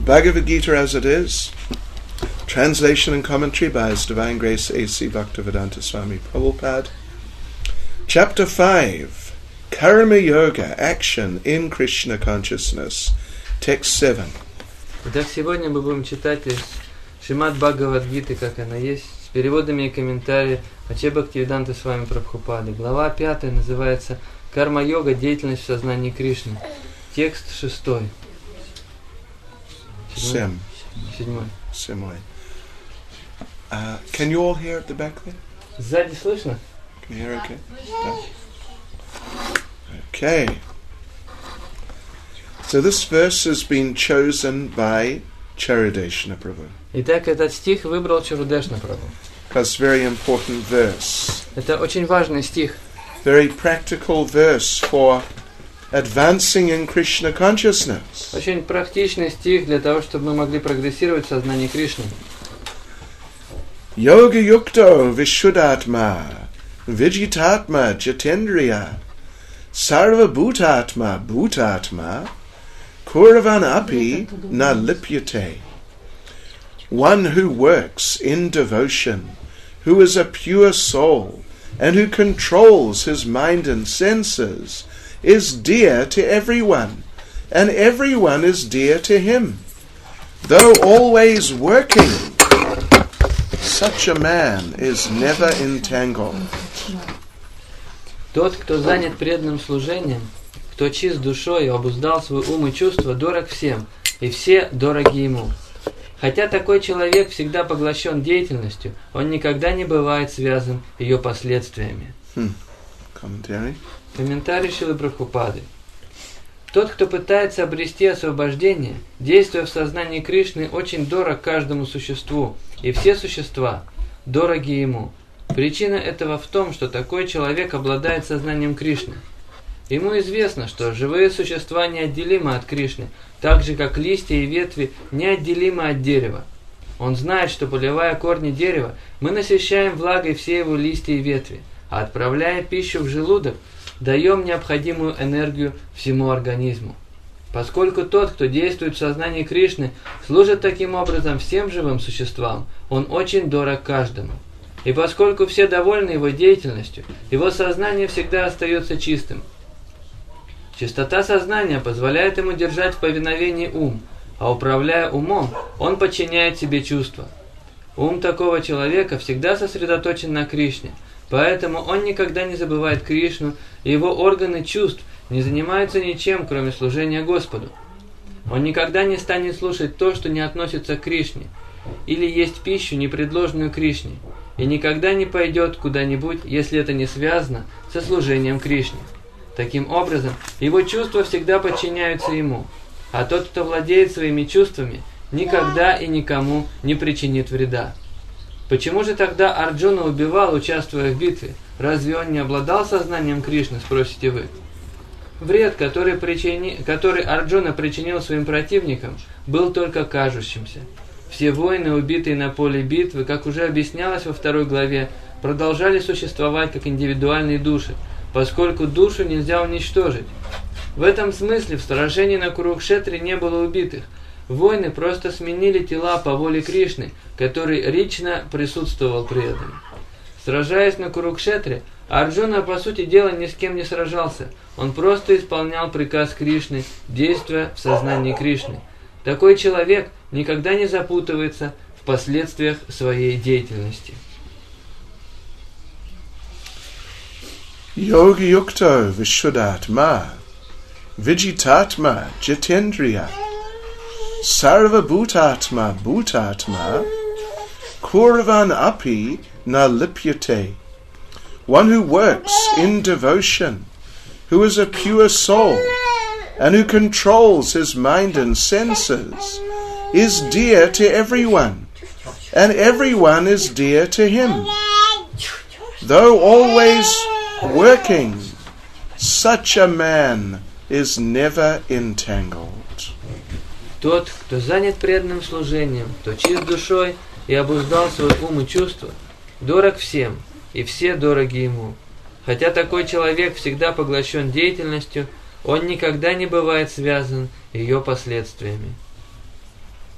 Bhagavad Gita as it is, translation and commentary by His Divine Grace A.C. Bhaktivedanta Swami Prabhupada. Chapter 5, Karma Yoga, Action in Krishna Consciousness, Text 7. Итак, сегодня мы будем читать из Шримад Бхагавад-гиты, как она есть, с переводами и комментариями Аче Бхактивиданта Свами Прабхупады. Глава 5 называется «Карма-йога. Деятельность в сознании Кришны». Текст 6. 7. Can you all hear at the back there? Сзади слышно? Can you hear okay? Okay. So this verse has been chosen by Charadeshna Prabhu. Итак, этот стих выбрал Чарудешна Прабху. Because very important verse. Это очень важный стих. Very practical verse for advancing in Krishna consciousness. Очень практичный стих для того, чтобы мы могли прогрессировать в сознании Кришны. Yoga yukto vishuddhatma vijitatma jitendriya sarva bhutatma bhutatma kurvan api na lipyate. One who works in devotion, who is a pure soul, and who controls his mind and senses, is dear to everyone, and everyone is dear to him. Though always working, such a man is never entangled. Тот, кто занят преданным служением, кто чист душой и обуздал свой ум и чувства, дорог всем, и все дороги ему. Хотя такой человек всегда поглощен деятельностью, он никогда не бывает связан ее последствиями. Комментарий Шрилы Прабхупады. Тот, кто пытается обрести освобождение, действуя в сознании Кришны, очень дорог каждому существу, и все существа дороги ему. Причина этого в том, что такой человек обладает сознанием Кришны. Ему известно, что живые существа неотделимы от Кришны, так же, как листья и ветви неотделимы от дерева. Он знает, что, поливая корни дерева, мы насыщаем влагой все его листья и ветви, а отправляя пищу в желудок, даем необходимую энергию всему организму. Поскольку тот, кто действует в сознании Кришны, служит таким образом всем живым существам, он очень дорог каждому. И поскольку все довольны его деятельностью, его сознание всегда остается чистым. Чистота сознания позволяет ему держать в повиновении ум, а управляя умом, он подчиняет себе чувства. Ум такого человека всегда сосредоточен на Кришне, поэтому он никогда не забывает Кришну, и его органы чувств не занимаются ничем, кроме служения Господу. Он никогда не станет слушать то, что не относится к Кришне, или есть пищу, не предложенную Кришне, и никогда не пойдет куда-нибудь, если это не связано со служением Кришне. Таким образом, его чувства всегда подчиняются ему, а тот, кто владеет своими чувствами, никогда и никому не причинит вреда. Почему же тогда Арджуна убивал, участвуя в битве? Разве он не обладал сознанием Кришны, спросите вы? Вред, который Арджуна причинил своим противникам, был только кажущимся. Все воины, убитые на поле битвы, как уже объяснялось во 2 главе, продолжали существовать как индивидуальные души, поскольку душу нельзя уничтожить. В этом смысле в сражении на Курукшетре не было убитых. Воины просто сменили тела по воле Кришны, который лично присутствовал при этом. Сражаясь на Курукшетре, Арджуна, по сути дела, ни с кем не сражался. Он просто исполнял приказ Кришны, действуя в сознании Кришны. Такой человек никогда не запутывается в последствиях своей деятельности. Yoga yukto vishuddhatma vijitatma jitendriya sarva bhutatma bhutatma kurvan api na lipyate. One who works in devotion, who is a pure soul, and who controls his mind and senses, is dear to everyone, and everyone is dear to him. Though always working, such a man is never entangled. Тот, кто занят преданным служением, кто чист душой и обуздал свой ум и чувства, дорог всем, и все дороги ему. Хотя такой человек всегда поглощен деятельностью, он никогда не бывает связан ее последствиями.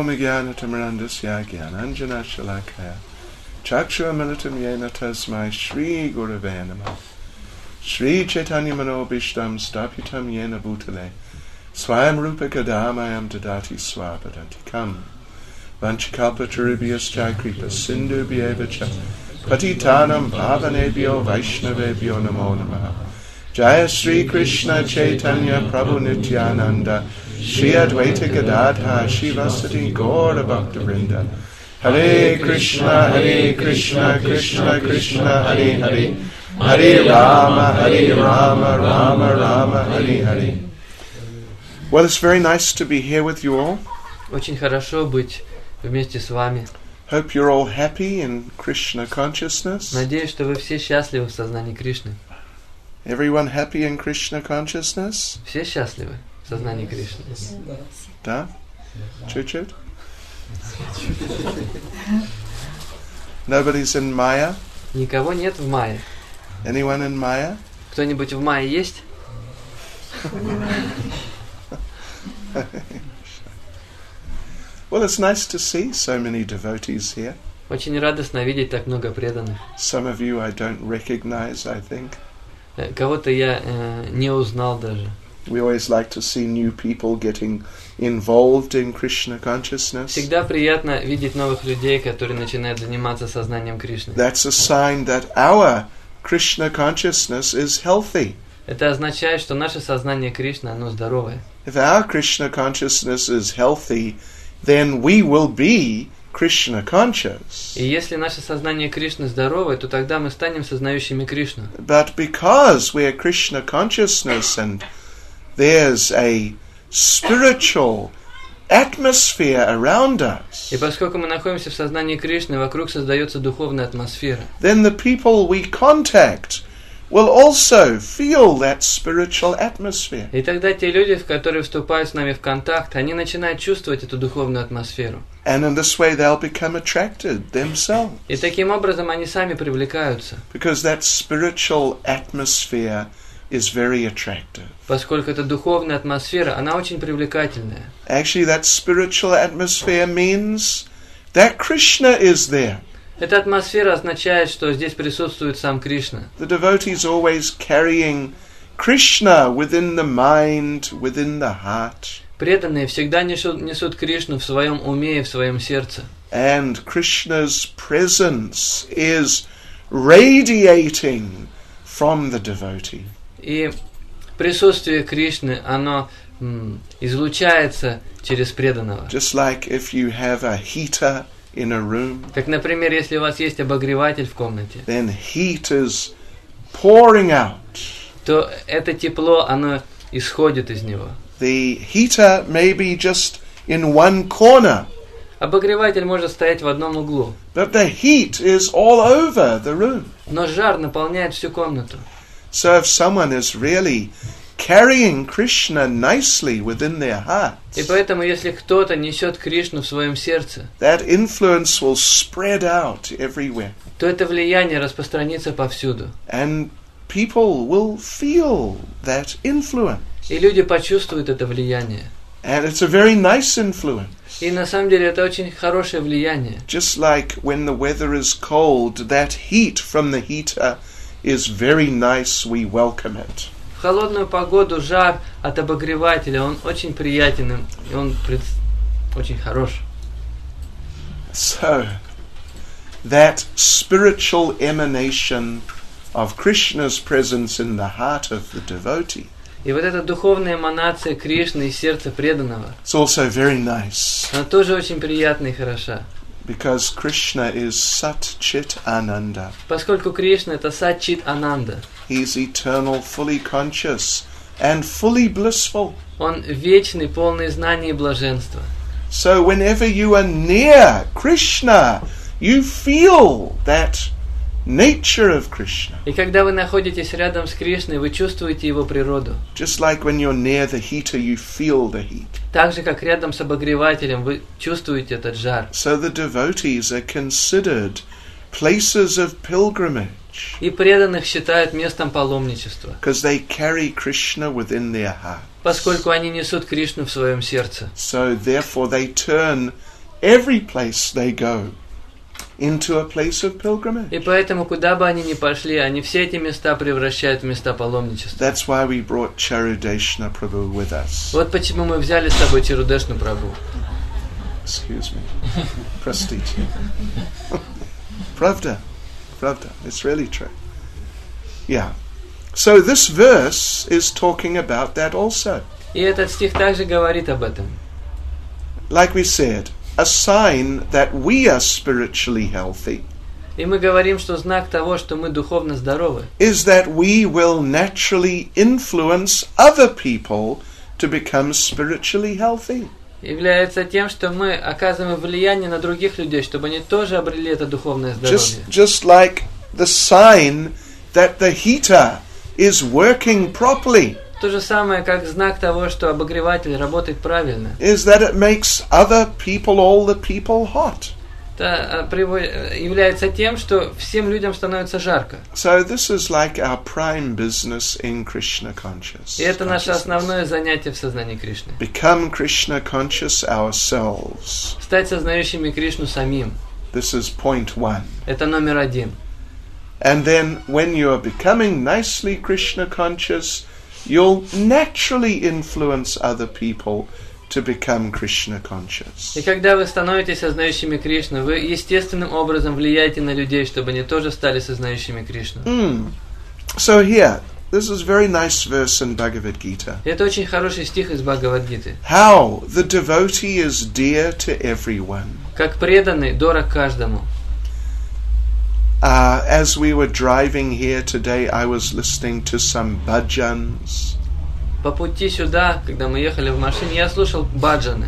Om Jnanatamrandasya Jnananjana Shalakaya Chakshuramilatam Yena Tasmai Shri Gurave Namah Shri Chaitanya Manobishtam Stapitam Yena Bhutale Swayam Rupa Kadamayam Dadati Swapadantikam Vanchikalpataribhyascha Kripa Sindhu Bhyevacha Patitanam Bhavanebhyo Vaishnavebhyo Namo Namaha Jaya Sri Krishna Chaitanya Prabhu Nityananda Shri Advaita Gadadha Shivasati Gaura Bhaktivinoda Hare Krishna Krishna Krishna Hare Hare Hare Rama Rama Rama Hare Hare. Well, it's very nice to be here with you all. Очень хорошо быть вместе с вами. Hope you're all happy in Krishna consciousness. Надеюсь, что вы все счастливы в сознании Кришны. Everyone happy in Krishna consciousness? Все счастливы в сознании Кришны. Да? Чуть-чуть? Nobody's in Maya? Никого нет в Майе. Anyone in Maya? Кто-нибудь в Майе есть? Well, it's nice to see so many devotees here. Очень радостно видеть так много преданных. Some of you I don't recognize, I think. Кого-то я не узнал даже. We always like to see new people getting involved in Krishna consciousness. Всегда приятно видеть новых людей, которые начинают заниматься сознанием Кришны. That's a sign that our Krishna consciousness is healthy. Это означает, что наше сознание Кришны, оно здоровое. If our Krishna consciousness is healthy, then we will be Krishna conscious. И если наше сознание Кришны здоровое, то тогда мы станем сознающими Кришну. But because we are Krishna consciousness and there's a spiritual atmosphere around us, И поскольку мы находимся в сознании Кришны, вокруг создается духовная атмосфера. then the people we contact will also feel that spiritual atmosphere. И тогда те люди, которые вступают с нами в контакт, они начинают чувствовать эту духовную атмосферу. And in this way they'll become attracted themselves. И таким образом они сами привлекаются, Because that spiritual atmosphere is very attractive. поскольку эта духовная атмосфера, она очень привлекательная. Actually, that spiritual atmosphere means that Krishna is there. Эта атмосфера означает, что здесь присутствует сам Кришна. The devotees always carrying Krishna within the mind, within the heart. Преданные всегда несут Кришну в своем уме и в своем сердце. And Krishna's presence is radiating from the devotee. И присутствие Кришны, оно излучается через преданного. Just like if you have a heater in a room, Как, например, если у вас есть обогреватель в комнате, then heat is pouring out. то это тепло, оно исходит из него. The heater may be just in one corner, Обогреватель может стоять в одном углу, but the heat is all over the room. но жар наполняет всю комнату. So if someone is really carrying Krishna nicely within their heart, И поэтому, если кто-то несет Кришну в своем сердце, that influence will spread out everywhere. то это влияние распространится повсюду. And people will feel that influence. И люди почувствуют это влияние. And it's a very nice influence. И на самом деле это очень хорошее влияние. Just like when the weather is cold, that heat from the heater is very nice, we welcome it. В холодную погоду жар от обогревателя, он очень приятен, и он очень хорош. So, that spiritual emanation of Krishna's presence in the heart of the devotee, И вот эта духовная эманация Кришны из сердца преданного, it's also very nice. она тоже очень приятна и хороша. Because Krishna is Sat Chit Ananda. Поскольку Кришна это Сат-Чит Ананда, He's eternal, fully conscious, and fully blissful. он вечный, полный знаний и блаженства. So whenever you are near Krishna, you feel that nature of Krishna. И когда вы находитесь рядом с Кришной, вы чувствуете его природу. Just like when you're near the heater, you feel the heat. Так же, как рядом с обогревателем, вы чувствуете этот жар. So the devotees are considered places of pilgrimage. И преданных считают местом паломничества, Because they carry Krishna within their heart. поскольку они несут Кришну в своем сердце. So therefore they turn every place they go into a place of pilgrimage. И поэтому, куда бы они ни пошли, они все эти места превращают в места паломничества. That's why we brought Charudeshna Prabhu with us. Вот почему мы взяли с собой Чарудешну Прабху. Excuse me. Prostiti. Pravda. It's really true. Yeah. So this verse is talking about that also. И этот стих также говорит об этом. Like we said, a sign that we are spiritually healthy И мы говорим, что знак того, что мы духовно здоровы, is that we will naturally influence other people to become spiritually healthy. является тем, что мы оказываем влияние на других людей, чтобы они тоже обрели это духовное здоровье. Just like the sign that the heater is working properly То же самое, как знак того, что обогреватель работает правильно. is that it makes other people, all the people, hot. Это является тем, что всем людям становится жарко. So this is like our prime business in Krishna consciousness. И это наше основное занятие в сознании Кришны. Become Krishna conscious ourselves. Стать сознающими Кришну самим. This is point 1. Это номер 1. And then when you are becoming nicely Krishna conscious, you'll naturally influence other people to become Krishna conscious. И когда вы становитесь сознающими Кришну, вы естественным образом влияете на людей, чтобы они тоже стали сознающими Кришну. So here, this is a very nice verse in Bhagavad Gita. Это очень хороший стих из Бхагавад-гиты. How the devotee is dear to everyone. Как преданный дорог каждому. As we were driving here today, I was listening to some bhajans. По пути сюда, когда мы ехали в машине, я слушал баджаны.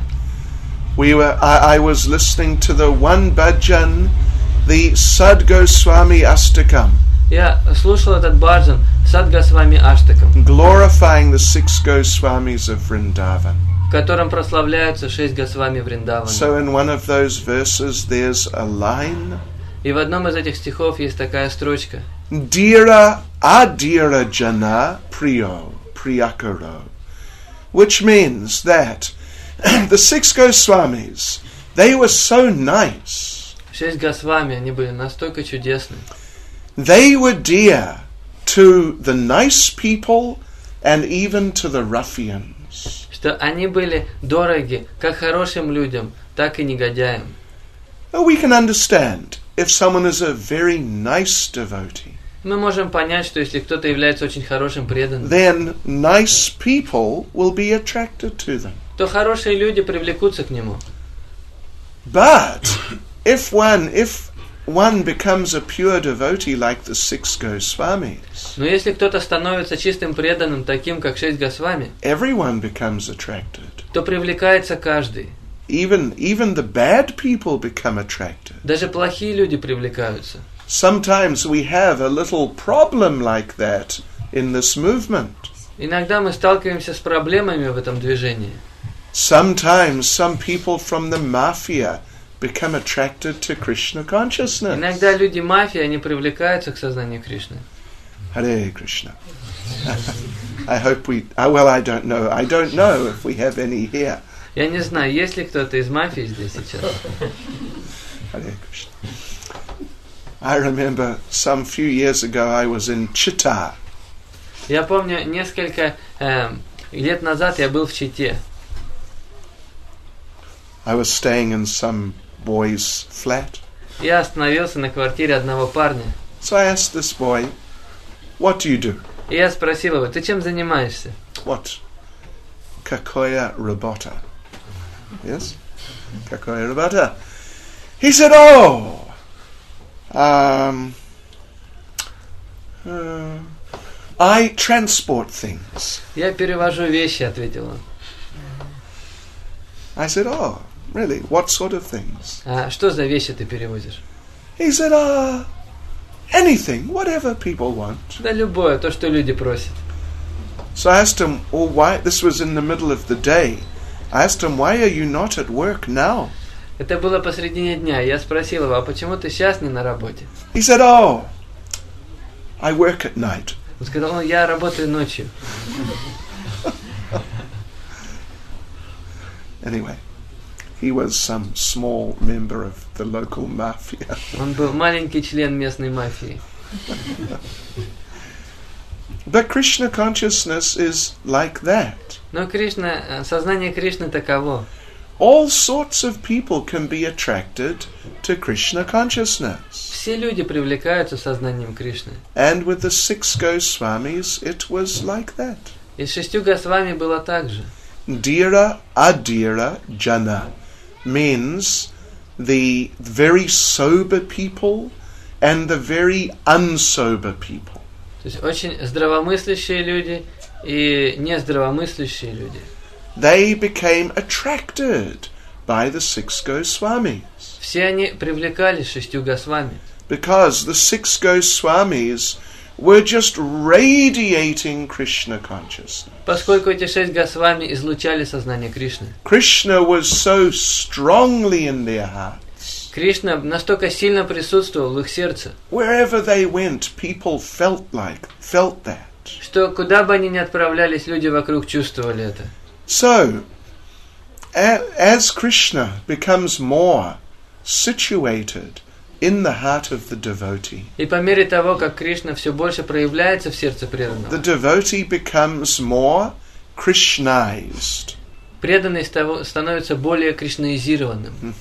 I was listening to the one bhajan, the Sad Goswami Astakam. Я слушал этот баджан Сад Госвами Аштакам, glorifying the 6 Goswamis of Vrindavan. в котором прославляются 6 Госвами Вриндавана. So in one of those verses there's a line. И в одном из этих стихов есть такая строчка. Dira adira jana priyo priyakaro. Which means that the 6 Goswamis, they were so nice. 6 Госвами, они были настолько чудесны. They were dear to the nice people and even to the ruffians. Что они были дороги как хорошим людям, так и негодяям. We can understand if someone is a very nice devotee. Мы можем понять, что если кто-то является очень хорошим преданным, then nice people will be attracted to them. то хорошие люди привлекутся к нему. But if one becomes a pure devotee like the 6 Goswamis, Но если кто-то становится чистым преданным, таким как 6 Госвами, everyone becomes attracted. то привлекается каждый. Even the bad people become attracted. Даже плохие люди привлекаются. Sometimes we have a little problem like that in this movement. Иногда мы сталкиваемся с проблемами в этом движении. Sometimes some people from the mafia become attracted to Krishna consciousness. Иногда люди мафии, они привлекаются к сознанию Кришны. Hare Krishna. I hope I don't know. I don't know if we have any here. Я не знаю, есть ли кто-то из мафии здесь сейчас. Hare Krishna. I remember some few years ago I was in Chitta. Я помню, несколько лет назад я был в Чите. I was staying in some boy's flat. Я остановился на квартире одного парня. So I asked this boy, "What do you do?" И я спросил его, ты чем занимаешься? What? Kakoya Rabota. Yes? Kakoya Rabota. He said, I transport things. Я перевожу вещи, ответил он. I said, really? What sort of things? А что за вещи ты перевозишь? He said, anything, whatever people want. Да любое, то, что люди просят. So I asked him, why? This was in the middle of the day. I asked him, why are you not at work now? Это было посредине дня. Я спросил его, а почему ты сейчас не на работе? He said, I work at night. Он сказал, я работаю ночью. Anyway, He was some small member of the local mafia. Он был маленький член местной мафии. But Krishna consciousness is like that. Но сознание Кришны таково. All sorts of people can be attracted to Krishna consciousness. Все люди привлекаются сознанием Кришны. And with the 6 Goswamis, it was like that. И с 6 Госвами было так же. Dhira adhira jana means the very sober people and the very unsober people. То есть очень здравомыслящие люди и нездравомыслящие люди. They became attracted by the 6 Goswamis. Все они привлекались 6 Госвами. Because the 6 Goswamis were just radiating Krishna consciousness. Поскольку эти 6 Госвами излучали сознание Кришны. Krishna was so strongly in their hearts. Кришна настолько сильно присутствовал в их сердце. Wherever they went, people felt that. Что куда бы они ни отправлялись, люди вокруг чувствовали это. So, as Krishna becomes more situated in the heart of the devotee, И по мере того, как Кришна все больше проявляется в сердце преданного, the devotee becomes more Krishnized. преданный становится более кришнаизированным.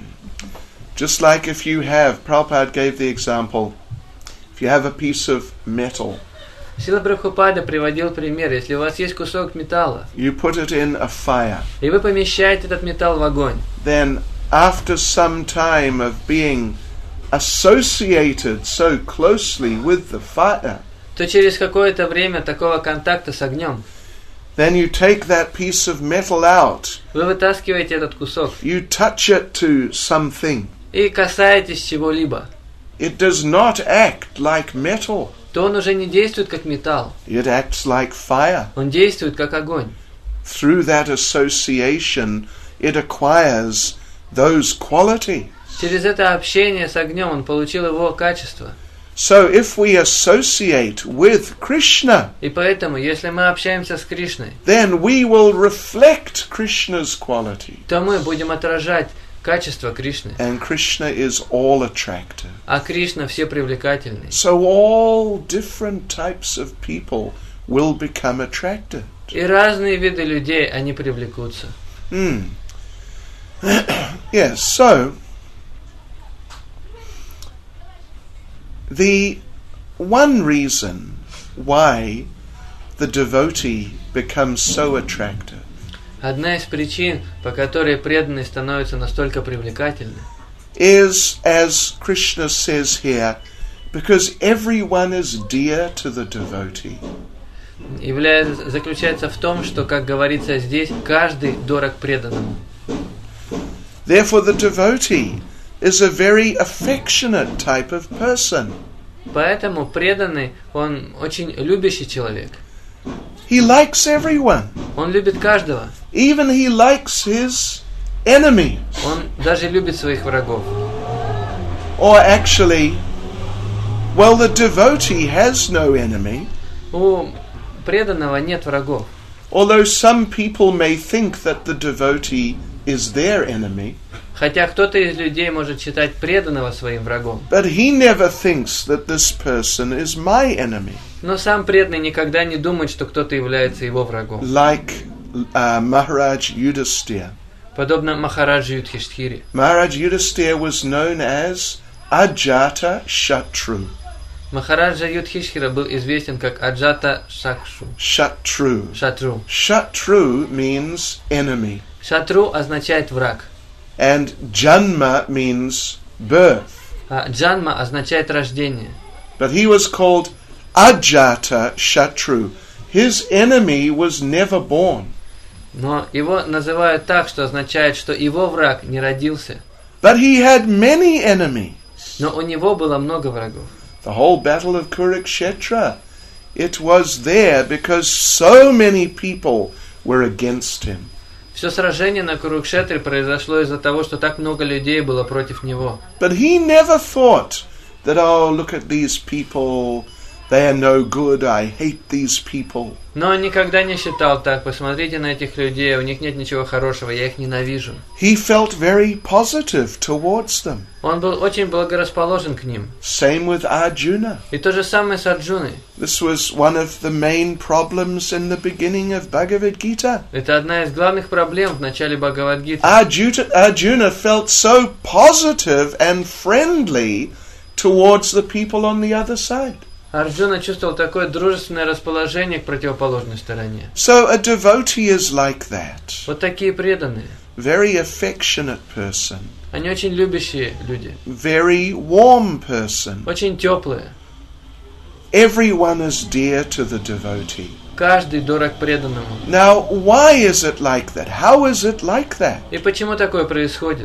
Just like if you have, Prabhupada gave the example, if you have a piece of metal, Шрила Прабхупада приводил пример. Если у вас есть кусок металла, you put it in a fire, и вы помещаете этот металл в огонь, then after some time of being associated so closely with the fire, то через какое-то время такого контакта с огнем then you take that piece of metal out, вы вытаскиваете этот кусок you touch it to something. и касаетесь чего-либо, It does not act like metal. то он уже не действует как металл, It acts like fire. он действует как огонь. Through that association, it acquires those qualities. Через это общение с огнем он получил его качество. So if we associate with Krishna, И поэтому, если мы общаемся с Кришной, then we will reflect Krishna's quality. то мы будем отражать качество Кришны. And Krishna is all attractive. А Кришна все привлекательный. So all different types of people will become attracted. И разные виды людей, они привлекутся. Yes, so the one reason why the devotee becomes so attractive Одна из причин, по которой преданный становится настолько привлекательным, is, as Krishna says here, because everyone is dear to the devotee. заключается в том, что, как говорится здесь, каждый дорог преданному. Therefore the devotee is a very affectionate type of person. Поэтому преданный, он очень любящий человек. He likes everyone. Он любит каждого. Even he likes his enemies. Он даже любит своих врагов. Or actually, well, the devotee has no enemy. У преданного нет врагов. Although some people may think that the devotee is their enemy. Хотя кто-то из людей может считать преданного своим врагом. But he never thinks that this person is my enemy. Но сам преданный никогда не думает, что кто-то является его врагом. Like Maharaj Yudhisthira. Подобно Махараджи Юдхиштхире. Maharaj Yudhisthira was known as Ajata Shatru. Махараджа Юдхиштхира был известен как Аджата Шакшу. Shatru. Шатру. Shatru means enemy. Шатру означает враг. And Janma means birth. А Джанма означает рождение. But he was called Ajata Shatru. His enemy was never born. Но его называют так, что означает, что его враг не родился. But he had many enemies. Но у него было много врагов. The whole battle of Kurukshetra, it was there because so many people were against him. Все сражение на Курукшетре произошло из-за того, что так много людей было против него. But he never thought that, oh, look at these people, They are no good, I hate these people. Но он никогда не считал так. Посмотрите на этих людей, у них нет ничего хорошего, я их ненавижу. He felt very positive towards them. Он был очень благорасположен к ним. Same with Arjuna. И то же самое с Арджуной. This was one of the main problems in the beginning of Bhagavad Gita. Это одна из главных проблем в начале Бхагавад-гиты. Arjuna felt so positive and friendly towards the people on the other side. Арджуна чувствовал такое дружественное расположение к противоположной стороне. So a devotee is like that. Вот такие преданные. Very affectionate person. Они очень любящие люди. Very warm person. Очень теплые. Everyone is dear to the devotee. Каждый дорог преданному. Now, why is it like that? How is it like that? И почему такое происходит?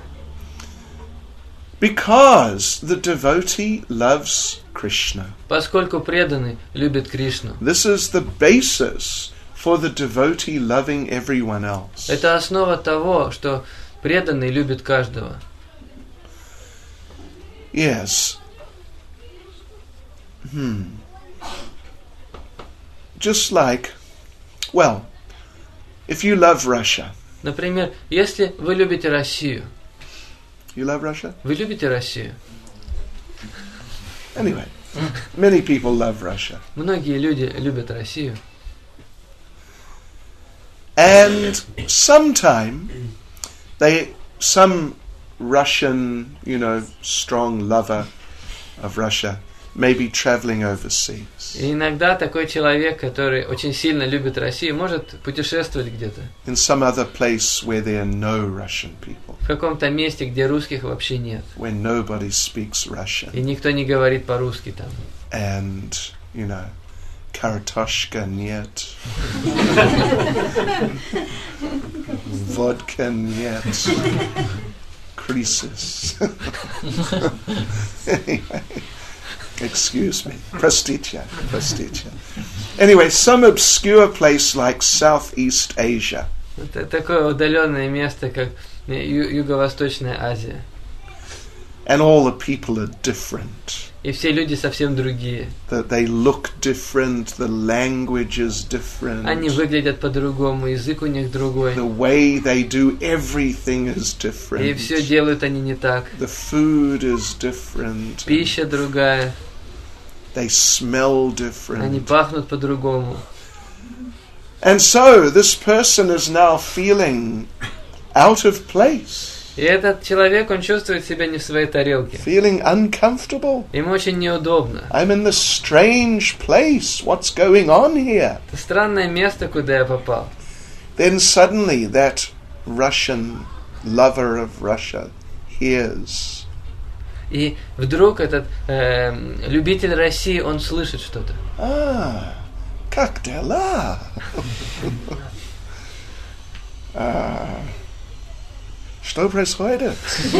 Because the devotee loves Krishna. Поскольку преданный любит Кришну. This is the basis for the devotee loving everyone else. Это основа того, что преданный любит каждого. Yes. Just like, well, if you love Russia. Например, если вы любите Россию. You love Russia? Вы любите Россию? Anyway, many people love Russia. Многие люди любят Россию. And sometime some Russian, strong lover of Russia may be traveling overseas. И иногда такой человек, который очень сильно любит Россию, может путешествовать где-то. In some other place where there are no Russian people. В каком-то месте, где русских вообще нет. Where nobody speaks Russian. И никто не говорит по-русски там. And, kartoshka нет. Vodka нет. Crisis. Anyway. Excuse me. Prostitya. Anyway, some obscure place like Southeast Asia. Это такое удаленное место, как Юго-Восточная Азия. And all the people are different. И все люди совсем другие. That they look different, the language is different. Они выглядят по-другому, язык у них другой. The way they do everything is different. И все делают они не так. The food is different. Пища другая. They smell different. Они пахнут по-другому. And so this person is now feeling out of place. И этот человек, он чувствует себя не в своей тарелке. Feeling uncomfortable. Ему очень неудобно. I'm in this strange place. What's going on here? Это странное место, куда я попал. Then suddenly that Russian lover of Russia hears. И вдруг этот любитель России, он слышит что-то. Как дела? Что происходит?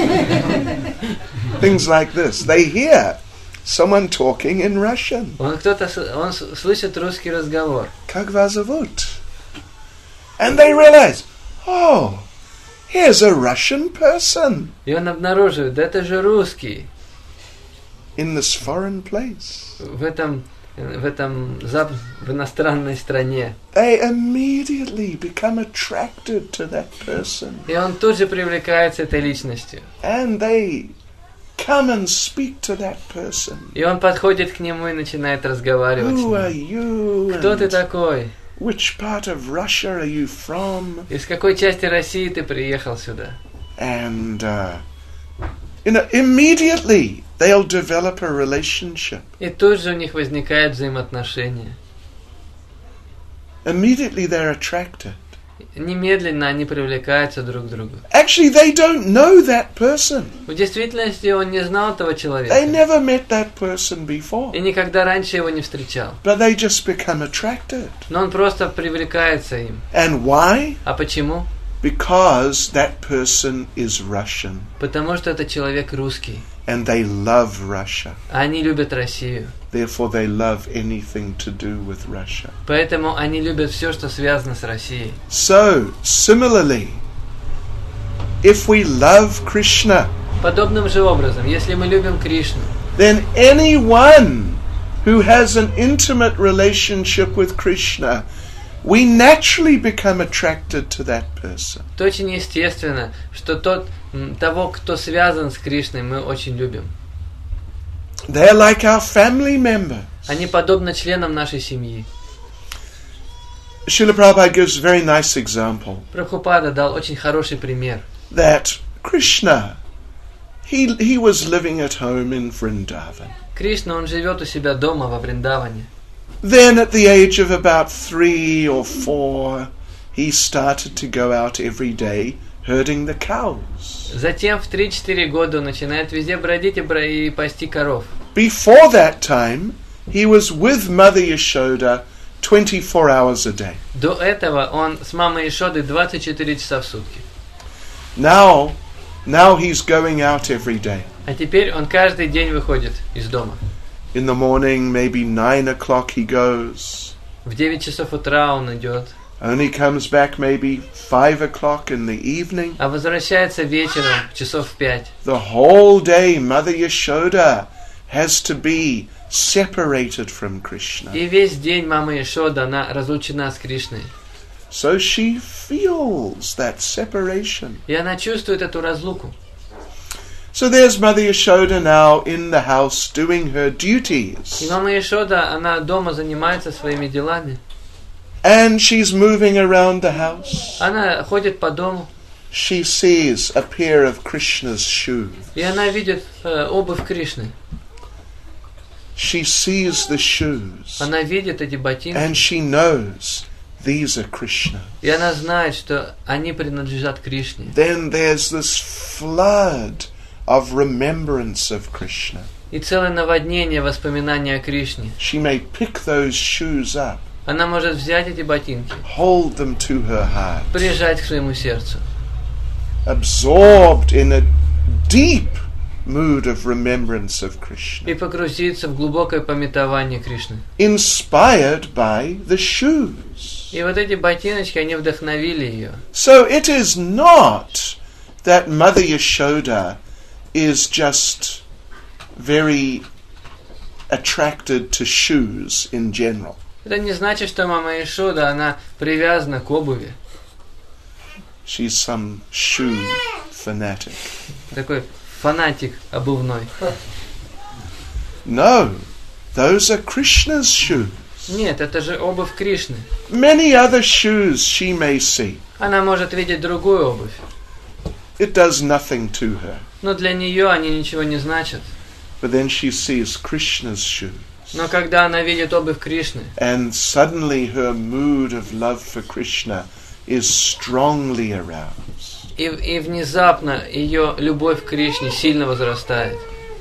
Things like this. They hear someone talking in Russian. Он слышит русский разговор. Как вас зовут? And they realize, oh, here's a Russian person. И он обнаруживает, да это же русский. In this foreign place. В иностранной стране. They immediately become attracted to that person. И он тут же привлекается этой личностью. And they come and speak to that person. И он подходит к нему и начинает разговаривать с ним. Who are you? Кто ты такой? Which part of Russia are you from? Из какой части России ты приехал сюда? And immediately they'll develop a relationship. И тут же у них возникает взаимоотношения. Immediately they're attracted. Немедленно они привлекаются друг к другу. Actually, they don't know that person. В действительности он не знал этого человека. They never met that person before. И никогда раньше его не встречал. But they just become attracted. Но он просто привлекается им. And why? А почему? Because that person is Russian. Потому что этот человек русский. And they love Russia. Они любят Россию. Therefore they love anything to do with Russia. Поэтому они любят все, что связано с Россией. So, similarly, if we love Krishna, подобным же образом, если мы любим Кришну, then anyone who has an intimate relationship with Krishna, we naturally become attracted to that person. Это очень естественно, что того, кто связан с Кришной, мы очень любим. They're like our family members. Они подобны членам нашей семьи. Srila Prabhupada gives a very nice example Прабхупада дал очень хороший пример. that Krishna, he was living at home in Vrindavan. Кришна, он живет у себя дома во Вриндаване. Then at the age of about 3 or 4, he started to go out every day herding the cows. Затем в 3-4 года он начинает везде бродить и пасти коров. Before that time, he was with Mother Yashoda 24 hours a day. До этого он с мамой Ишодой 24 часа в сутки. Now he's going out every day. А теперь он каждый день выходит из дома. In the morning, maybe 9 o'clock he goes. В 9 часов утра он идет. Only comes back maybe 5 o'clock in the evening. А возвращается вечером, часов в 5. The whole day Mother Yashoda has to be separated from Krishna. И весь день мама Ишода, она разлучена с Кришной. So she feels that separation. И она чувствует эту разлуку. So there's Mother Yashoda now in the house doing her duties. И мама Ишода, она дома занимается своими делами. And she's moving around the house. Она ходит по дому. She sees a pair of Krishna's shoes. И она видит обувь Кришны. She sees the shoes. Она видит эти ботинки. And she knows these are Krishna. И она знает, что они принадлежат Кришне. Then there's this flood of remembrance of Krishna. И целое наводнение воспоминаний о Кришне. She may pick those shoes up, Она может взять эти ботинки, hold them to her heart, прижать к своему сердцу. absorbed in a deep mood of remembrance of И Krishna, погрузиться в глубокое памятование Кришны. inspired by the shoes. И вот эти ботиночки, они вдохновили ее. So it is not that Mother Yashoda is just very attracted to shoes in general. Это не значит, что мама Ишода, она привязана к обуви. She's some shoe fanatic. Такой фанатик обувной. No, those are Krishna's shoes. Нет, это же обувь Кришны. Many other shoes she may see. Она может видеть другую обувь. It does nothing to her. Но для нее они ничего не значат. But then she sees Krishna's shoes. Но когда она видит обувь Кришны, And suddenly her mood of love for Krishna is strongly aroused. и внезапно ее любовь к Кришне сильно возрастает.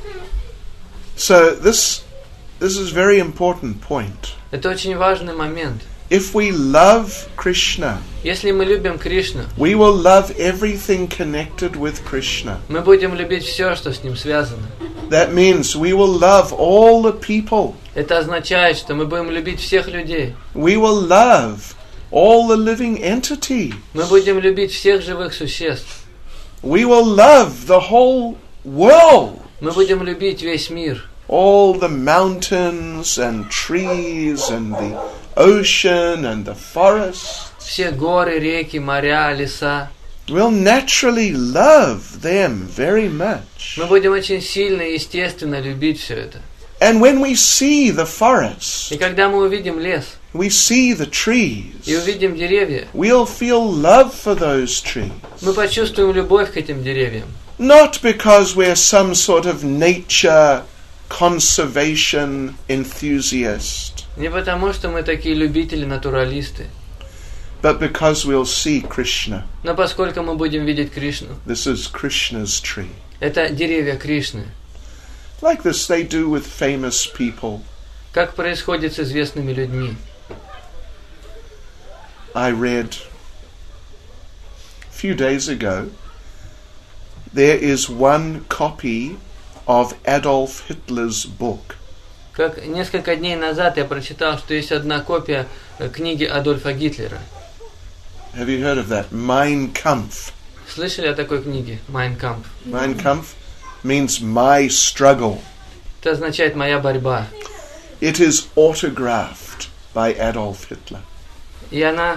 So this is a very important point. Это очень важный момент. If we love Krishna, Если мы любим Кришну, we will love everything connected with Krishna. мы будем любить все, что с ним связано. That means we will love all the people. Это означает, что мы будем любить всех людей. We will love all the living entities. Мы будем любить всех живых существ. We will love the whole world. Мы будем любить весь мир. All the mountains and trees and the ocean and the forests. Все горы, реки, моря, леса. We'll naturally love them very much. Мы будем очень сильно и естественно любить все это. And when we see the forest, И когда мы увидим лес, we see the и trees, увидим деревья, we'll feel love for those trees. мы почувствуем любовь к этим деревьям. Not because we're some sort of nature conservation enthusiast, Не потому, что мы такие любители-натуралисты, but because we'll see Krishna. но поскольку мы будем видеть Кришну. This is Krishna's tree. Это деревья Кришны. Like this they do with famous people. Как происходит с известными людьми. I read a few days ago, there is one copy of Adolf Hitler's book. Как несколько дней назад я прочитал, что есть одна копия книги Адольфа Гитлера. Have you heard of that? Mein Kampf. Слышали о такой книге? Mein Kampf. Mein Kampf means my struggle. Это означает «моя борьба». It is autographed by Adolf Hitler. И она...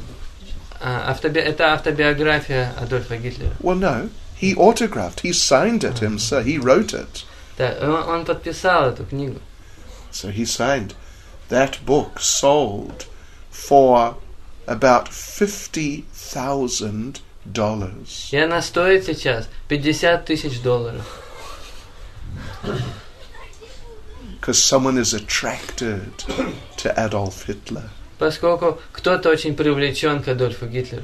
это автобиография Адольфа Гитлера. Well, no, he autographed. He signed it himself. He wrote it. Да, он подписал эту книгу. So he signed. That book sold for about $50,000. И она стоит сейчас $50,000. Because someone is attracted to Adolf Hitler. Поскольку кто-то очень привлечен к Адольфу Гитлеру.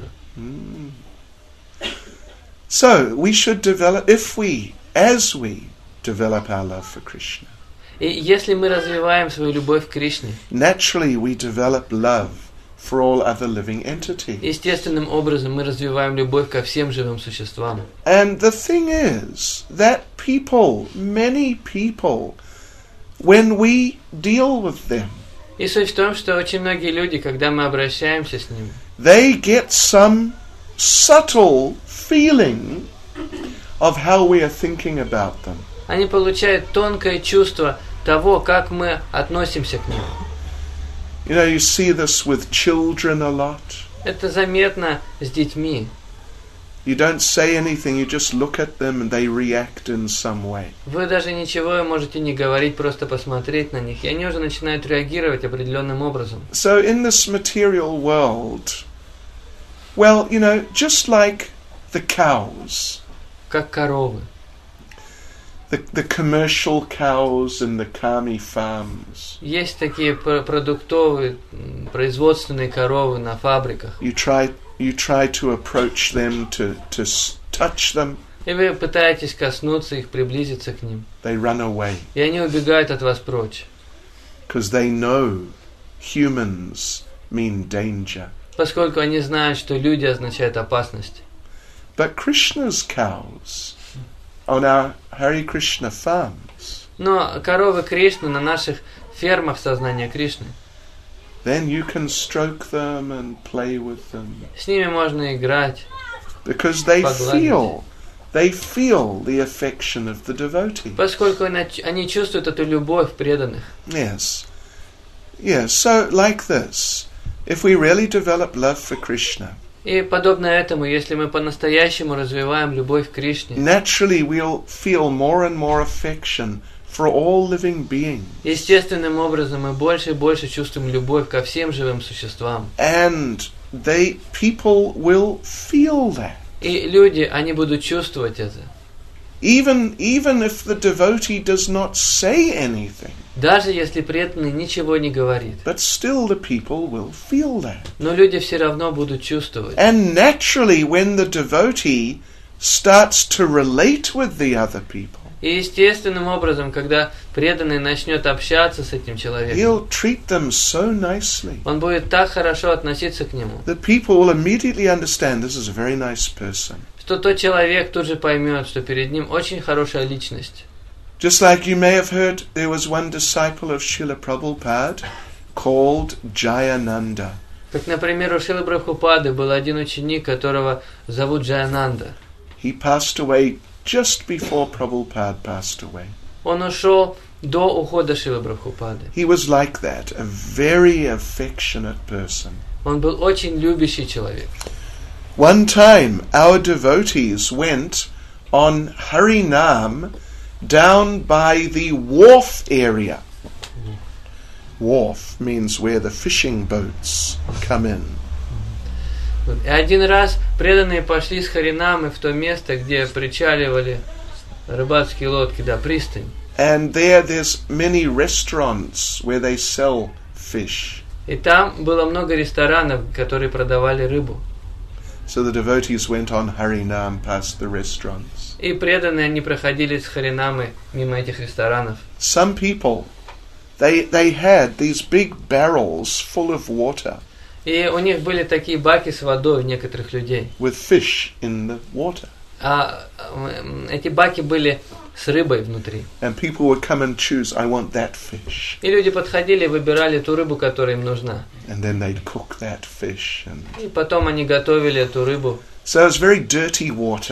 So we should develop, as we develop our love for Krishna. И если мы развиваем свою любовь к Кришне, Naturally we develop love for all other living entities. естественным образом мы развиваем любовь ко всем живым существам. And the thing is that many people, when we deal with them, И суть в том, что очень многие люди, когда мы обращаемся с ними, they get some subtle feeling of how we are thinking about them. они получают тонкое чувство того, как мы относимся к ним. You know, you see this with children a lot. Это заметно с детьми. You don't say anything, you just look at them and they react in some way. Вы даже ничего можете не говорить, просто посмотреть на них, и они уже начинают реагировать определенным образом. So in this material world, well, you know, just like the cows, Как коровы. the commercial cows in the Kami farms, Есть такие продуктовые, производственные коровы на фабриках. you try to approach them, to touch them, И вы пытаетесь коснуться их, приблизиться к ним. they run away И они убегают от вас прочь. because they know humans mean danger. Поскольку они знают, что люди означают опасность. But Krishna's cows on our Hare Krishna farms, Но коровы Кришны на наших фермах сознания Кришны, then you can stroke them and play with them с ними можно играть. because they Погладить. feel the affection of the devotee. Поскольку они чувствуют эту любовь преданных. Yes. So like this, if we really develop love for Krishna, И подобно этому, если мы по-настоящему развиваем любовь к Кришне, naturally we'll feel more and more affection for all living beings. естественным образом мы больше и больше чувствуем любовь ко всем живым существам. And people will feel that. И люди, они будут чувствовать это. Even if the devotee does not say anything, Даже если преданный ничего не говорит. but still the people will feel that. Но люди все равно будут чувствовать. And naturally, when the devotee starts to relate with the other people, И естественным образом, когда преданный начнет общаться с этим человеком, he'll treat them so nicely он будет так хорошо относиться к нему, that people will immediately understand this is a very nice person. что тот человек тут же поймет, что перед ним очень хорошая личность. Just like you may have heard, there was one disciple of Srila Prabhupada called Jayananda. Как, например, у Шрилы Прабхупады был один ученик, которого зовут Джаянанда. He passed away just before Prabhupada passed away. Он ушел до ухода Шрилы Прабхупады. He was like that, a very affectionate person. Он был очень любящий человек. One time, our devotees went on Harinam down by the wharf area. Wharf means where the fishing boats come in. И один раз преданные пошли с Харинамы в то место, где причаливали рыбацкие лодки, пристань. And there's many restaurants where they sell fish. И там было много ресторанов, которые продавали рыбу. So the devotees went on Harinam past the restaurants. И преданные, они проходили с Харинамы мимо этих ресторанов. Some people, they had these big barrels full of water И у них были такие баки с водой у некоторых людей. with fish in the water. А эти баки были с рыбой внутри. And people would come and choose, I want that fish. И люди подходили и выбирали ту рыбу, которая им нужна. And then they'd cook that fish. И потом они готовили эту рыбу. So it's very dirty water.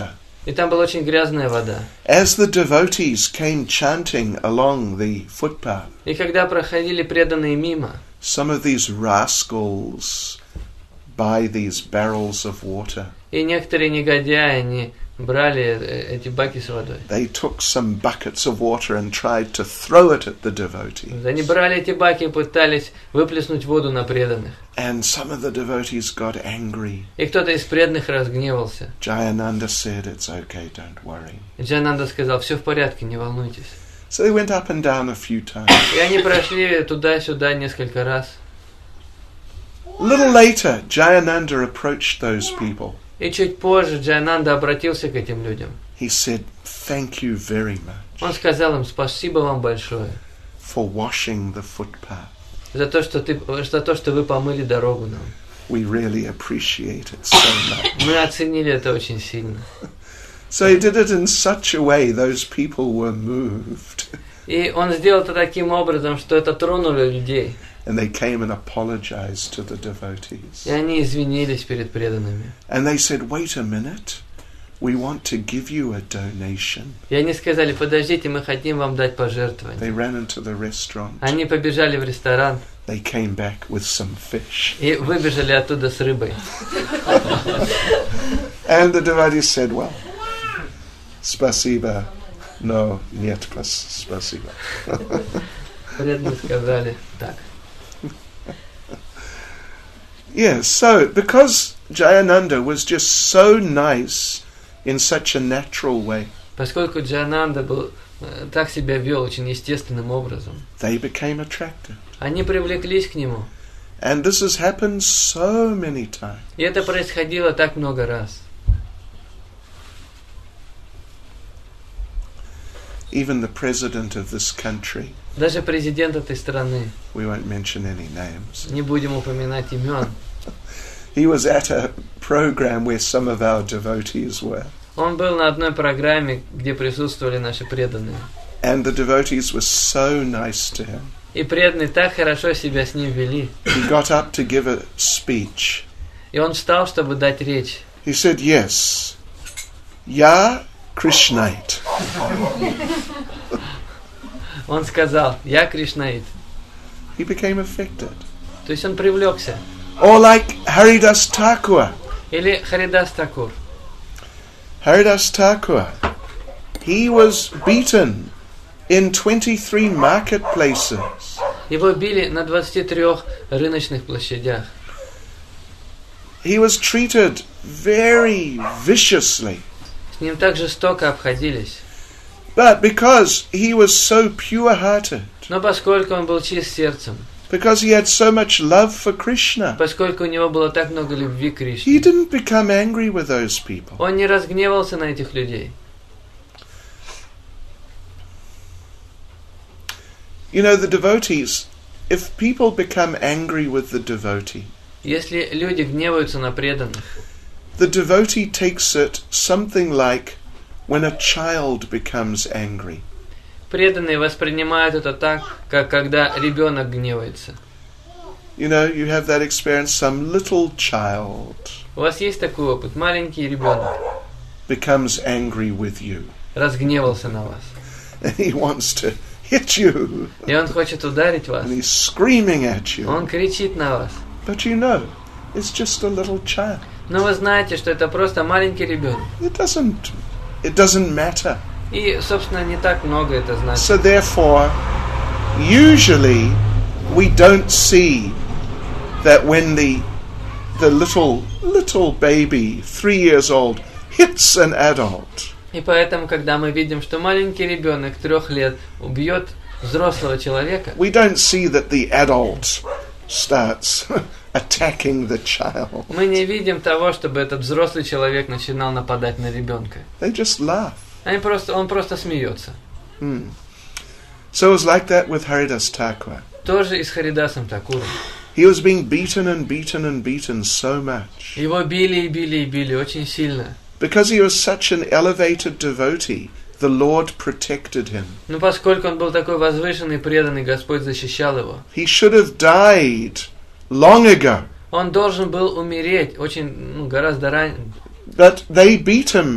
И там была очень грязная вода. As the devotees came chanting along the footpath, И когда проходили преданные мимо, some of these rascals buy these barrels of water. и некоторые негодяи, они брали эти баки с водой. They took some buckets of water and tried to throw it at the devotees. Они брали эти баки и пытались выплеснуть воду на преданных. And some of the devotees got angry. И кто-то из преданных разгневался. Jayananda said, "It's okay, don't worry." И Джаянанда сказал: все в порядке, не волнуйтесь. So they went up and down a few times. И они прошли туда-сюда несколько раз. A little later, Jayananda approached those people. И чуть позже Джаянанда обратился к этим людям. He said, "Thank you very much Он сказал им: спасибо вам большое for washing the footpath. за то, что вы помыли дорогу нам. We really appreciate it so much." Мы оценили это очень сильно. So he did it in such a way those people were moved. И он сделал это таким образом, что это тронуло людей. And they came and apologized to the devotees. И они извинились перед преданными. And they said, "Wait a minute, we want to give you a donation." И они сказали: подождите, мы хотим вам дать пожертвование. They ran into the restaurant. Они побежали в ресторан They came back with some fish. и выбежали оттуда с рыбой. And the devotees said, "Well, spasiba, no, нет spasiba." Преданные сказали: так. Yes, so because Jayananda was just so nice in such a natural way, Поскольку Джаянанда так себя вел очень естественным образом, they became attractive. они привлеклись к нему. And this has happened so many times. И это происходило так много раз. Even the president of this country, Даже президент этой страны, we won't mention any names, не будем упоминать имен, he was at a program where some of our devotees were. он был на одной программе, где присутствовали наши преданные. And the devotees were so nice to him. И преданные так хорошо себя с ним вели. He got up to give a speech. И он встал, чтобы дать речь. He said, "Yes, Ya Krishnait." Он сказал: я Кришнаит. He became affected. То есть он привлекся. Or like Haridas Thakur. Или Харидас Такур. Haridas Thakur, he was beaten in 23 marketplaces. Его били на 23 рыночных площадях. He was treated very viciously. С ним так жестоко обходились. But because he was so pure-hearted, Но поскольку он был чист сердцем, because he had so much love for Krishna, поскольку у него было так много любви к he Кришне, didn't become angry with those people. он не разгневался на этих людей. You know, the devotees, if people become angry with the devotee, Если люди гневаются на преданных, the devotee takes it something like when a child becomes angry. преданные воспринимают это так, как когда ребенок гневается. You know, you have that experience, some little child У вас есть такой опыт? Маленький ребенок becomes angry with you. разгневался на вас. And he wants to hit you. И он хочет ударить вас. And he's screaming at you. Он кричит на вас. But you know, it's just a little child. Но вы знаете, что это просто маленький ребенок. It doesn't matter. И, собственно, не так много это значит. So therefore, usually we don't see that when the little baby, 3 years old, hits an adult, И поэтому, когда мы видим, что маленький ребенок 3 лет убьет взрослого человека, we don't see that the adult starts attacking the child. мы не видим того, чтобы этот взрослый человек начинал нападать на ребенка. They just laugh. Он просто смеется. So it was like that with Haridas Thakur. Тоже и с Харидасом Такуром. He was being beaten and beaten and beaten so much. Его били и били и били очень сильно. Because he was such an elevated devotee, the Lord protected him. Но поскольку он был такой возвышенный, преданный, Господь защищал его. He should have died long ago. Он должен был умереть очень, гораздо раньше. But they beat him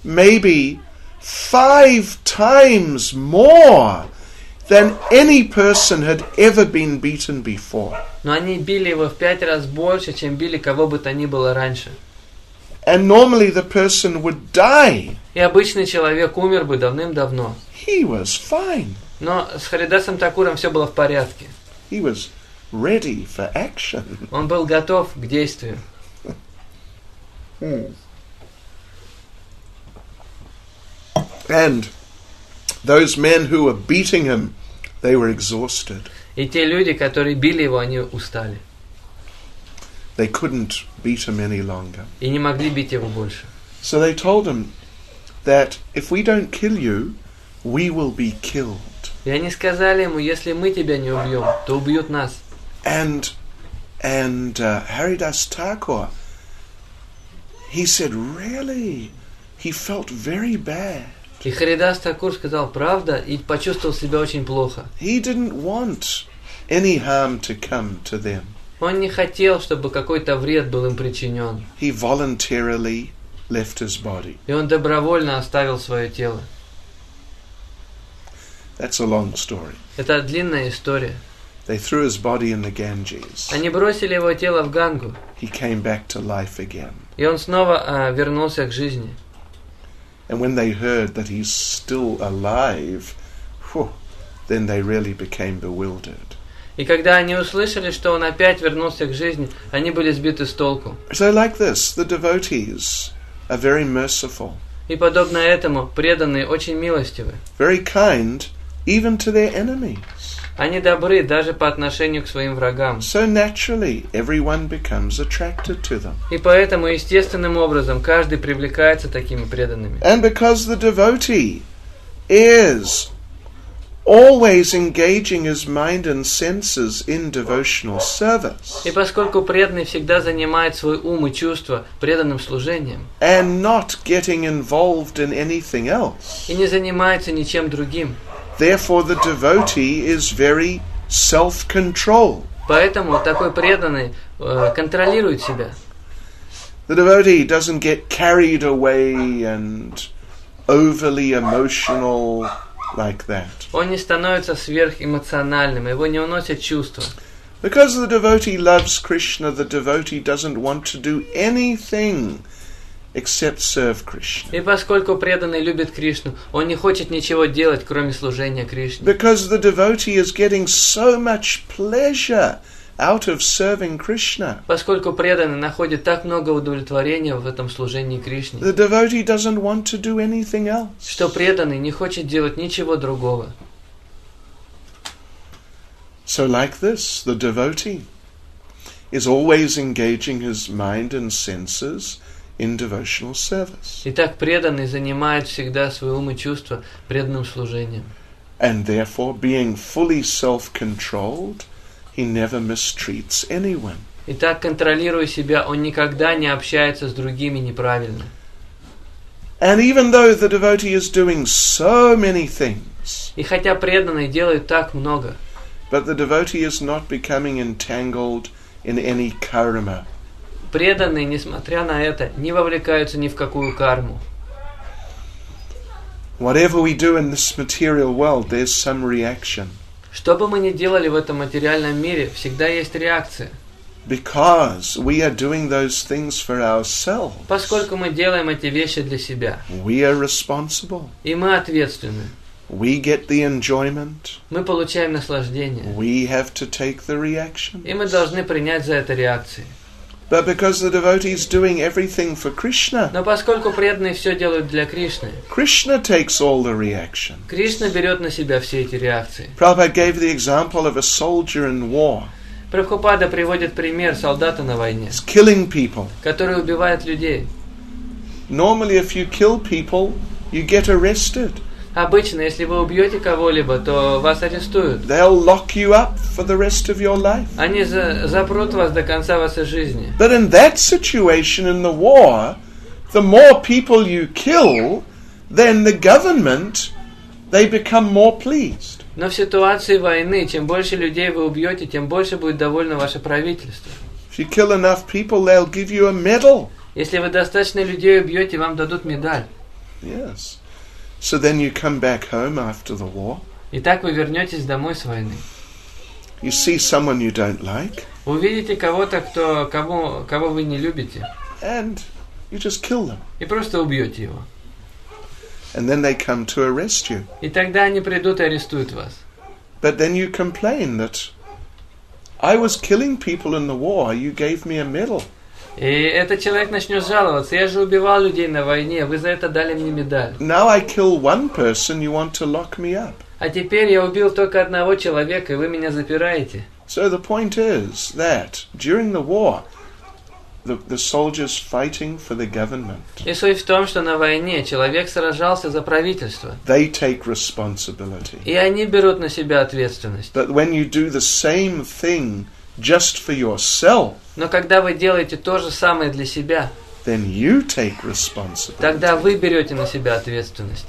maybe 5 times more than any person had ever been beaten before. Но они били его в 5 раз больше, чем били кого бы то ни было раньше. And normally the person would die. И обычный человек умер бы давным-давно. He was fine. Но с Харидасом Такуром все было в порядке. He was ready for action. Он был готов к действию. And those men who were beating him, they were exhausted. И те люди, которые били его, они устали. They couldn't beat him any longer. И не могли бить его больше. So they told him that if we don't kill you, we will be killed. И они сказали ему, если мы тебя не убьем, то убьют нас. And Haridas Thakur, he said, really? He felt very bad. И Харидас Такур сказал правда и почувствовал себя очень плохо. He didn't want any harm to come to them. Он не хотел, чтобы какой-то вред был им причинен. He voluntarily left his body. И он добровольно оставил свое тело. That's a long story. Это длинная история. They threw his body in the Ganges. Они бросили его тело в Гангу. He came back to life again. И он снова вернулся к жизни. And when they heard that he's still alive, then they really became bewildered. И когда они услышали, что он опять вернулся к жизни, они были сбиты с толку. So like this, the devotees are very merciful. И подобно этому преданные очень милостивы. Very kind even to their enemies. Они добры даже по отношению к своим врагам. So naturally, everyone becomes attracted to them. И поэтому естественным образом каждый привлекается такими преданными. And because the devotee is always engaging his mind and senses in devotional service, И поскольку преданный всегда занимает свой ум и чувства преданным служением, and not getting involved in anything else, и не занимается ничем другим, therefore the devotee is very self-controlled. поэтому такой преданный контролирует себя. The devotee doesn't get carried away and overly emotional like that. Он не становится сверхэмоциональным, его не уносят чувства. Because the devotee loves Krishna, the devotee doesn't want to do anything except serve Krishna. И поскольку преданный любит Кришну, он не хочет ничего делать, кроме служения Кришне. Because the devotee is getting so much pleasure out of serving Krishna. Поскольку преданный находит так много удовлетворения в этом служении Кришне, The devotee doesn't want to do anything else. что преданный не хочет делать ничего другого. So like this, the devotee is always engaging his mind and senses in devotional service. Итак, преданный занимает всегда свой ум и чувства преданным служением. And therefore, being fully self-controlled, he never mistreats anyone. Итак, контролируя себя, он никогда не общается с другими неправильно. And even though the devotee is doing so many things, И хотя преданный делает так много, but the devotee is not becoming entangled in any karma. преданные, несмотря на это, не вовлекаются ни в какую карму. Whatever we do in this material world, there's some reaction. Что бы мы ни делали в этом материальном мире, всегда есть реакция. Because we are doing those things for ourselves. Поскольку мы делаем эти вещи для себя. We are responsible. И мы ответственны. We get the enjoyment. Мы получаем наслаждение. We have to take the reaction. И мы должны принять за это реакции. But because the devotee is doing everything for Krishna, Но поскольку преданные все делают для Кришны, Krishna takes all the reaction. Кришна берет на себя все эти реакции. Prabhupada gave the example of a soldier in war. Прабхупада приводит пример солдата на войне, He's killing people. который убивает людей. Normally, if you kill people, you get arrested. Обычно, если вы убьете кого-либо, то вас арестуют. They'll lock you up for the rest of your life. Они запрут вас до конца вашей жизни. But in that situation, in the war, the more people you kill, then the government, they become more pleased. Но в ситуации войны, чем больше людей вы убьете, тем больше будет довольно ваше правительство. If you kill enough people, they'll give you a medal. Если вы достаточно людей убьете, вам дадут медаль. Yes. So then you come back home after the war. Итак, вы вернетесь домой с войны. You see someone you don't like, Увидите кого-то, кого вы не любите, and you just kill them. и просто убьете его. And then they come to arrest you. И тогда они придут и арестуют вас. But then you complain that I was killing people in the war, you gave me a medal. И этот человек начнет жаловаться. Я же убивал людей на войне, вы за это дали мне медаль. Now I kill one person, you want to lock me up. А теперь я убил только одного человека, и вы меня запираете. So the point is that during the war, the soldiers fighting for the government, И суть в том, что на войне человек сражался за правительство. they take responsibility. И они берут на себя ответственность. But when you do the same thing just for yourself, Но когда вы делаете то же самое для себя, then you take responsibility. тогда вы берете на себя ответственность.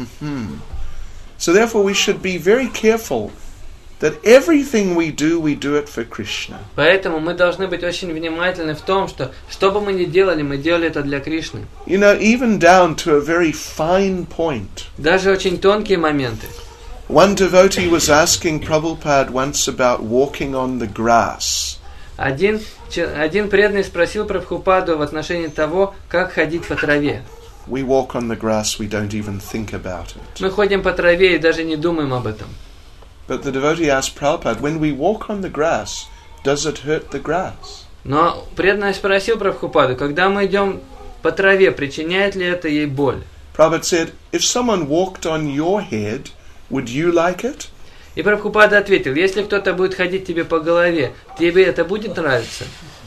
So therefore we should be very careful that everything we do it for Krishna. Поэтому мы должны быть очень внимательны в том, что бы мы ни делали, мы делали это для Кришны. You know, even down to a very fine point. Даже очень тонкие моменты. One devotee was asking Prabhupada once about walking on the grass. Один преданный спросил Прабхупаду в отношении того, как ходить по траве. We walk on the grass, we don't even think about it. Мы ходим по траве и даже не думаем об этом. But the devotee asked Prabhupada, when we walk on the grass, does it hurt the grass? Но преданный спросил Прабхупаду, когда мы идем по траве, причиняет ли это ей боль? Prabhupada said, if someone walked on your head, would you like it? И Прабхупада ответил, если кто-то будет ходить тебе по голове, тебе это будет нравиться?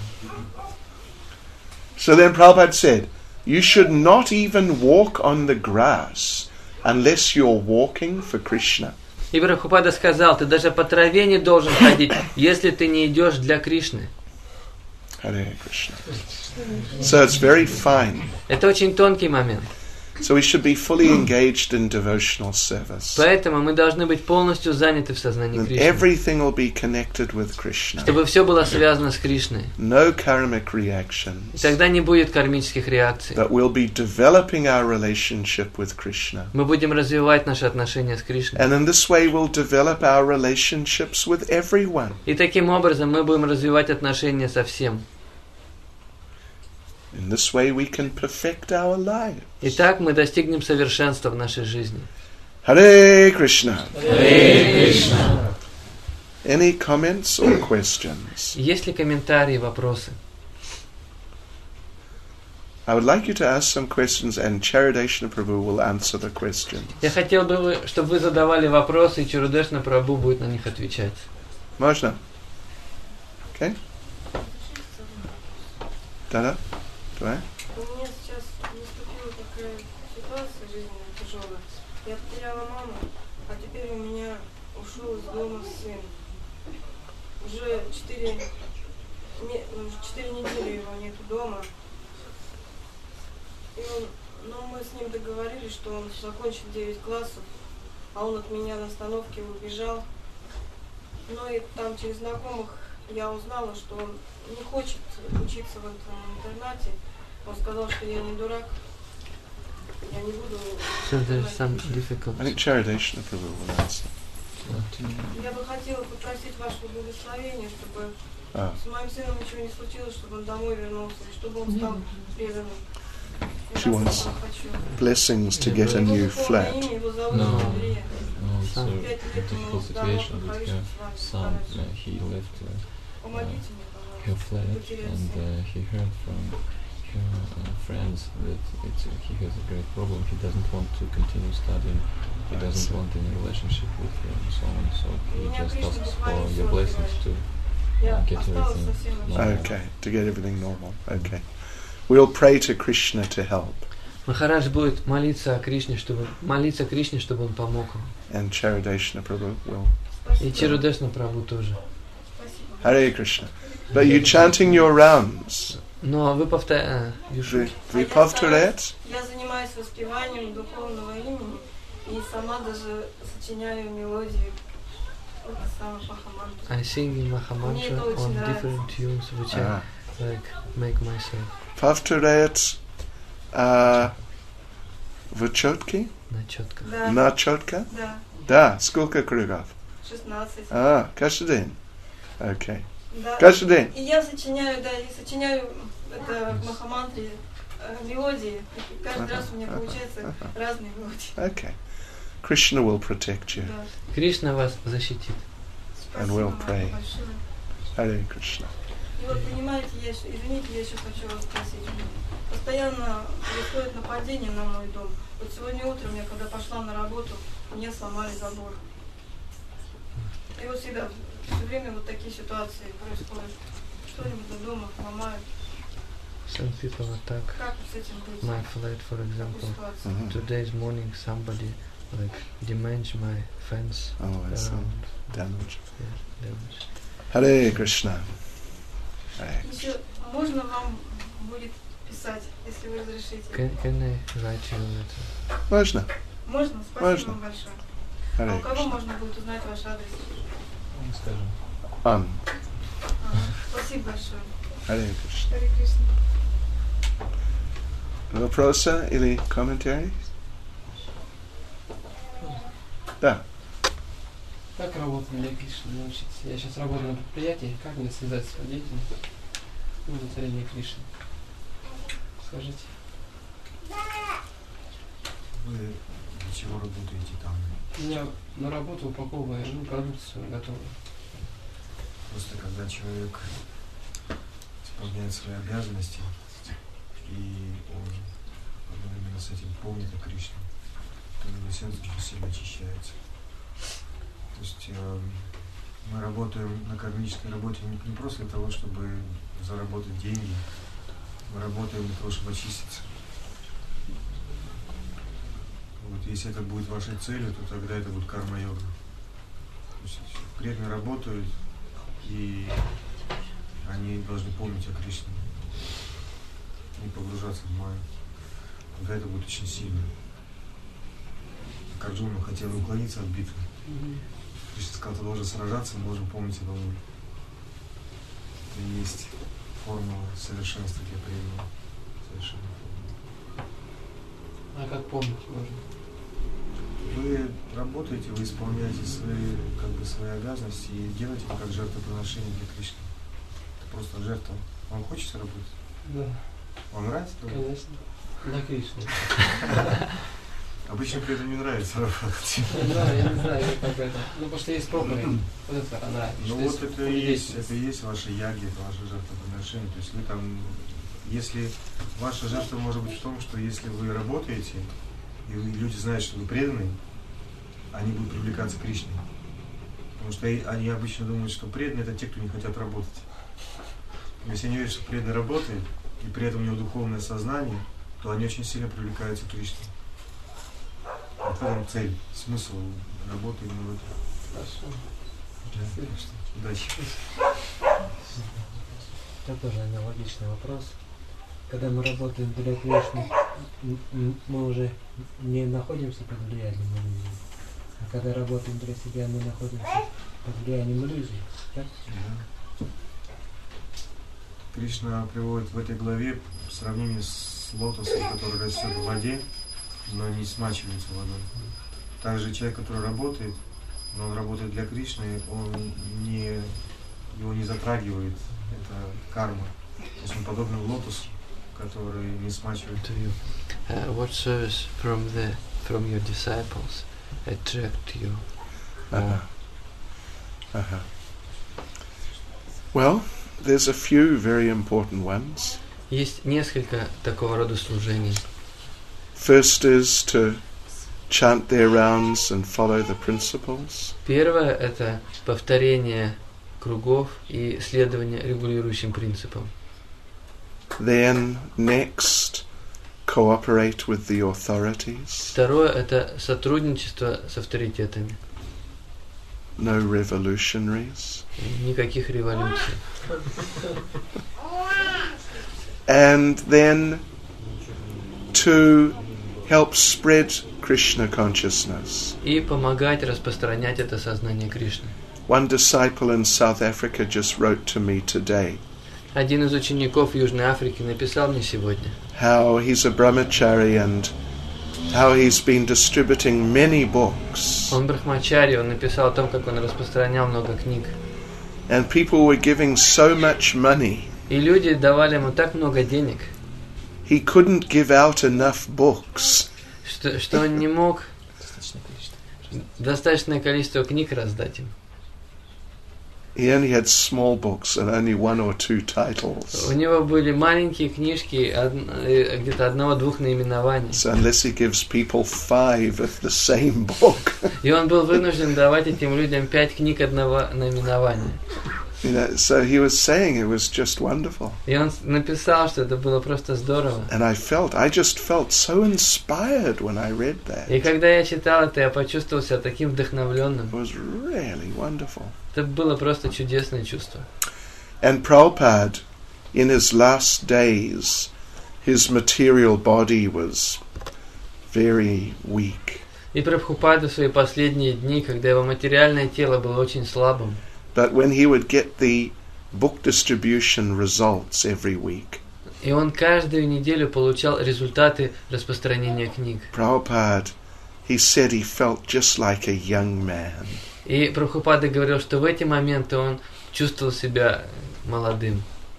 So then Prabhupada said, you should not even walk on the grass unless you're walking for Krishna. И Прабхупада сказал, ты даже по траве не должен ходить, если ты не идешь для Кришны. Hare Krishna. So it's very fine. Это очень тонкий момент. So we should be fully engaged in devotional service. Поэтому мы должны быть полностью заняты в сознании And Кришны. everything will be connected with Krishna. Чтобы все было связано с Кришной. No karmic И reactions. тогда не будет кармических реакций. But we'll be developing our relationship with Krishna. Мы будем развивать наши отношения с Кришной. And in this way we'll develop our relationships with everyone. И таким образом мы будем развивать отношения со всем. In this way we can perfect our lives. И так мы достигнем совершенства в нашей жизни. Hare Krishna. Hare Krishna. Any comments or questions? Есть ли комментарии, вопросы? I would like you to ask some questions and Charadeshna Prabhu will answer the questions. Я хотел бы, чтобы вы задавали вопросы, и Чарудешна Прабху будет на них отвечать. Можно? Okay? Да-да? Давай. У меня сейчас наступила такая ситуация жизненная тяжелая. Я потеряла маму, а теперь у меня ушел из дома сын. Уже 4 недели его нету дома. Но мы с ним договорились, что он закончит 9 классов, а он от меня на остановке убежал. Ну и там через знакомых я узнала, что он не хочет учиться в этом интернате. Он сказал, что я не дурак. Я не буду... So there's some difficulty. I think Charadeshna Prabhu will answer. Я бы хотела попросить вашего благословения, чтобы с моим сыном ничего не случилось, чтобы он домой вернулся, и чтобы он стал преданным. She wants blessings to get a new flat. Его зовут Андрей. It's a difficult situation with her son. He left her flat and he heard from her friends that he has a great problem. He doesn't want to continue studying. He doesn't want any relationship with her and so on. So he just asks for your blessings to get everything normal. Okay, to get everything normal. Okay. We'll pray to Krishna to help. Махарадж будет молиться Кришне, чтобы он помог вам. And Charadeshna Prabhu will. И Чарудешна Прабху тоже. Hare Krishna. But you chanting your rounds. Но вы повторяете. Вы повторяете? Я занимаюсь воспеванием духовного имени и сама даже сочиняю мелодии. Это самое Махамантра. I sing in Mahamantra on different tunes which I like make myself. Повторяет В четке? На четко. Да. На четко? Да. Да. Сколько кругов? 16. Каждый день? Окей. Да. Каждый день? И я сочиняю, это в Махамантре мелодии. И каждый раз у меня получается разные мелодии. Okay. Krishna will protect you. Да. Кришна вас защитит. And Спасибо we'll вам pray. большое. Hare Krishna. И вот понимаете, извините, я еще хочу вас спросить. Постоянно происходит нападение на мой дом. Вот сегодня утром я, когда пошла на работу, мне сломали забор. И вот всегда, все время вот такие ситуации происходят. Что-нибудь до дома ломают. Some people attack Как с этим быть? my flat, for example. Today's morning somebody like damaged my fence Oh, I see. around. Damage. Yeah, damage. Hare Krishna. Hare. Еще можно вам будет писать, если вы разрешите? Can I write you a letter? Можно. Можно? Спасибо Можно. вам большое. Hare А у кого Krishna. можно будет узнать ваш адрес? Скажем. Спасибо большое. Hare Krishna. Харе Кришна. Вопросы или комментарии? Да. Как работать для Кришны научиться? Я сейчас работаю на предприятии. Как мне связать свою деятельность? На царение Кришны. Скажите. Вы для чего работаете там? У меня на работу упаковываю продукцию готовую. Просто когда человек исполняет свои обязанности, и он одновременно с этим помнит о Кришне, то его сердце очень сильно очищается. То есть мы работаем на кармической работе не просто для того, чтобы заработать деньги, мы работаем для того, чтобы очиститься. Вот, если это будет вашей целью, то тогда это будет карма-йога. То есть преданные работают, и они должны помнить о Кришне, не погружаться в майю. Тогда это будет очень сильно. Как Арджуна хотел уклониться от битвы. Кришна сказал, ты должен сражаться, мы должен помнить обо мне. Это и есть формула совершенства для преданного. Совершенная формула. А как помнить можно? Вы работаете, вы исполняете свои обязанности и делаете это как жертвоприношение для Кришны. Это просто жертва. Вам хочется работать? Да. Вам нравится работать? Конечно. Для Кришны. Обычно при этом не нравится работать. Да, я не знаю, как это. Ну, потому что есть проповедь. Вот это нравится. Ну вот это и есть ваша яги, это ваше жертвоприношение. То есть вы там, если ваша жертва может быть в том, что если вы работаете, и люди знают, что вы преданный, они будут привлекаться к Кришне. Потому что они обычно думают, что преданные это те, кто не хотят работать. Если они видят, что преданный работает, и при этом у него духовное сознание, то они очень сильно привлекаются к Кришне. Вот в этом цель, смысл работы именно в этом. Хорошо. Удачи. Это тоже аналогичный вопрос. Когда мы работаем для Кришны, мы уже не находимся под влиянием иллюзий. А когда работаем для себя, мы находимся под влиянием иллюзий. Так? Да. Кришна приводит в этой главе сравнение с лотосом, который растет в воде, но не смачивается водой. Также человек, который работает, но он работает для Кришны, его не затрагивает эта карма. То есть он подобен лотосу, который не смачивает. To you. What service from your disciples attract you more? Well, there's a few very important ones. Есть несколько такого рода служений. First is to chant their rounds and follow the principles. Первое – это повторение кругов и следование регулирующим принципам. Then next, cooperate with the authorities. Второе – это сотрудничество с авторитетами. No revolutionaries. Никаких революций. And then to help spread Krishna consciousness. И помогать распространять это сознание Кришны. One disciple in South Africa just wrote to me today Один из учеников Южной Африки написал мне сегодня, how he's a brahmachari and how he's been distributing many books. Он брахмачари, он написал о том, как он распространял много книг. And people were giving so much money. И люди давали ему так много денег, He couldn't give out enough books. что он не мог достаточное количество книг раздать им. He only had small books and only one or two titles. У него были маленькие книжки, где-то одного-двух наименований. So unless he gives people 5 of the same book. И он был вынужден давать этим людям 5 книг одного наименования. You know, so he was saying it was just wonderful. И он написал, что это было просто здорово. And I just felt so inspired when I read that. И когда я читал это, я почувствовал себя таким вдохновленным. It was really wonderful. Это было просто чудесное чувство. And Prabhupada, in his last days, his material body was very weak. И Прабхупада в свои последние дни, когда его материальное тело было очень слабым, But when he would get the book distribution results every week, и он каждую неделю получал результаты распространения книг. Prabhupada, he said he felt just like a young man. И Прабхупада говорил, что в эти моменты он чувствовал себя молодым.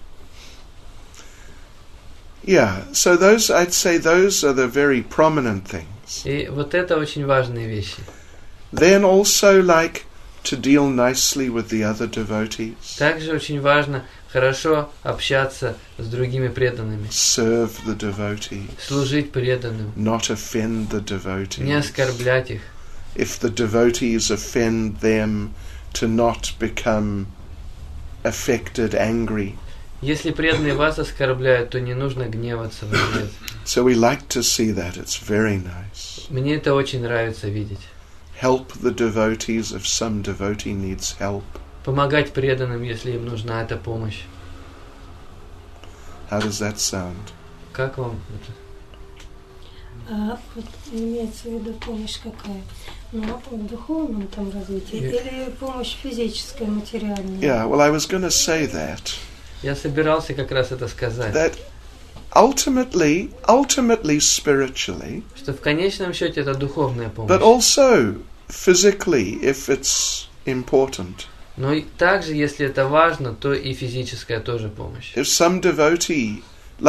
Yeah, so I'd say those are the very prominent things. И вот это очень важные вещи. Then also like to deal nicely with the other devotees. Также очень важно хорошо общаться с другими преданными. Serve the devotees. Служить преданным. Not offend the devotees. Не оскорблять их. If the devotees offend them, to not become affected, angry. Если преданные вас оскорбляют, то не нужно гневаться в ответ. So we like to see that. It's very nice. Мне это очень нравится видеть. Help the devotees if some devotee needs help. Помогать преданным, если им нужна эта помощь. How does that sound? Как вам это? Вот имеется в виду помощь какая? Ну, в духовном там развитии или помощь физическая, материальная? Yeah, well, I was going to say that. Я собирался как раз это сказать. That ultimately spiritually, что в конечном счете это духовная помощь. But also physically, if it's important. Но и также, если это важно, то и физическая тоже помощь. If some devotee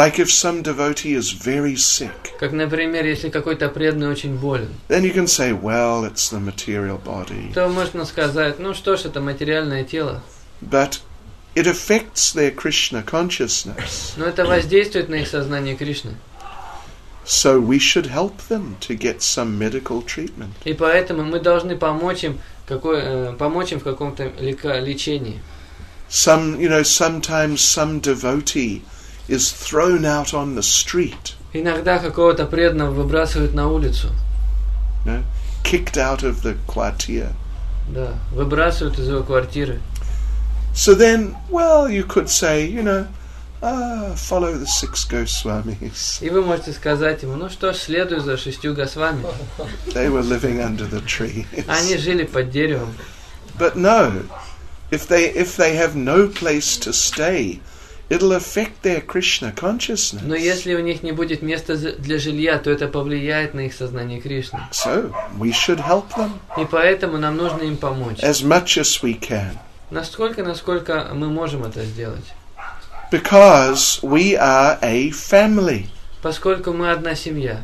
is very sick, как, например, если какой-то преданный очень болен, then you can say, well, it's the material body. То можно сказать, ну что ж, это материальное тело. But it affects their Krishna consciousness. Но это воздействует на их сознание Кришны. So we should help them to get some medical treatment. И поэтому мы должны помочь им в каком-то лечении. Sometimes some devotee is thrown out on the street. Иногда какого-то преданного выбрасывают на улицу. Kicked out of the kvartir. Да, выбрасывают из его квартиры. So then, well, you could say, follow the 6 Goswamis. И вы можете сказать ему, ну что ж, следуй за 6 Госвами. They were living under the trees. Они жили под деревом. But no, if they have no place to stay, it'll affect their Krishna consciousness. Но если у них не будет места для жилья, то это повлияет на их сознание Кришны. So we should help them. И поэтому нам нужно им помочь. As much as we can. Насколько мы можем это сделать. Because we are a family. Поскольку мы одна семья.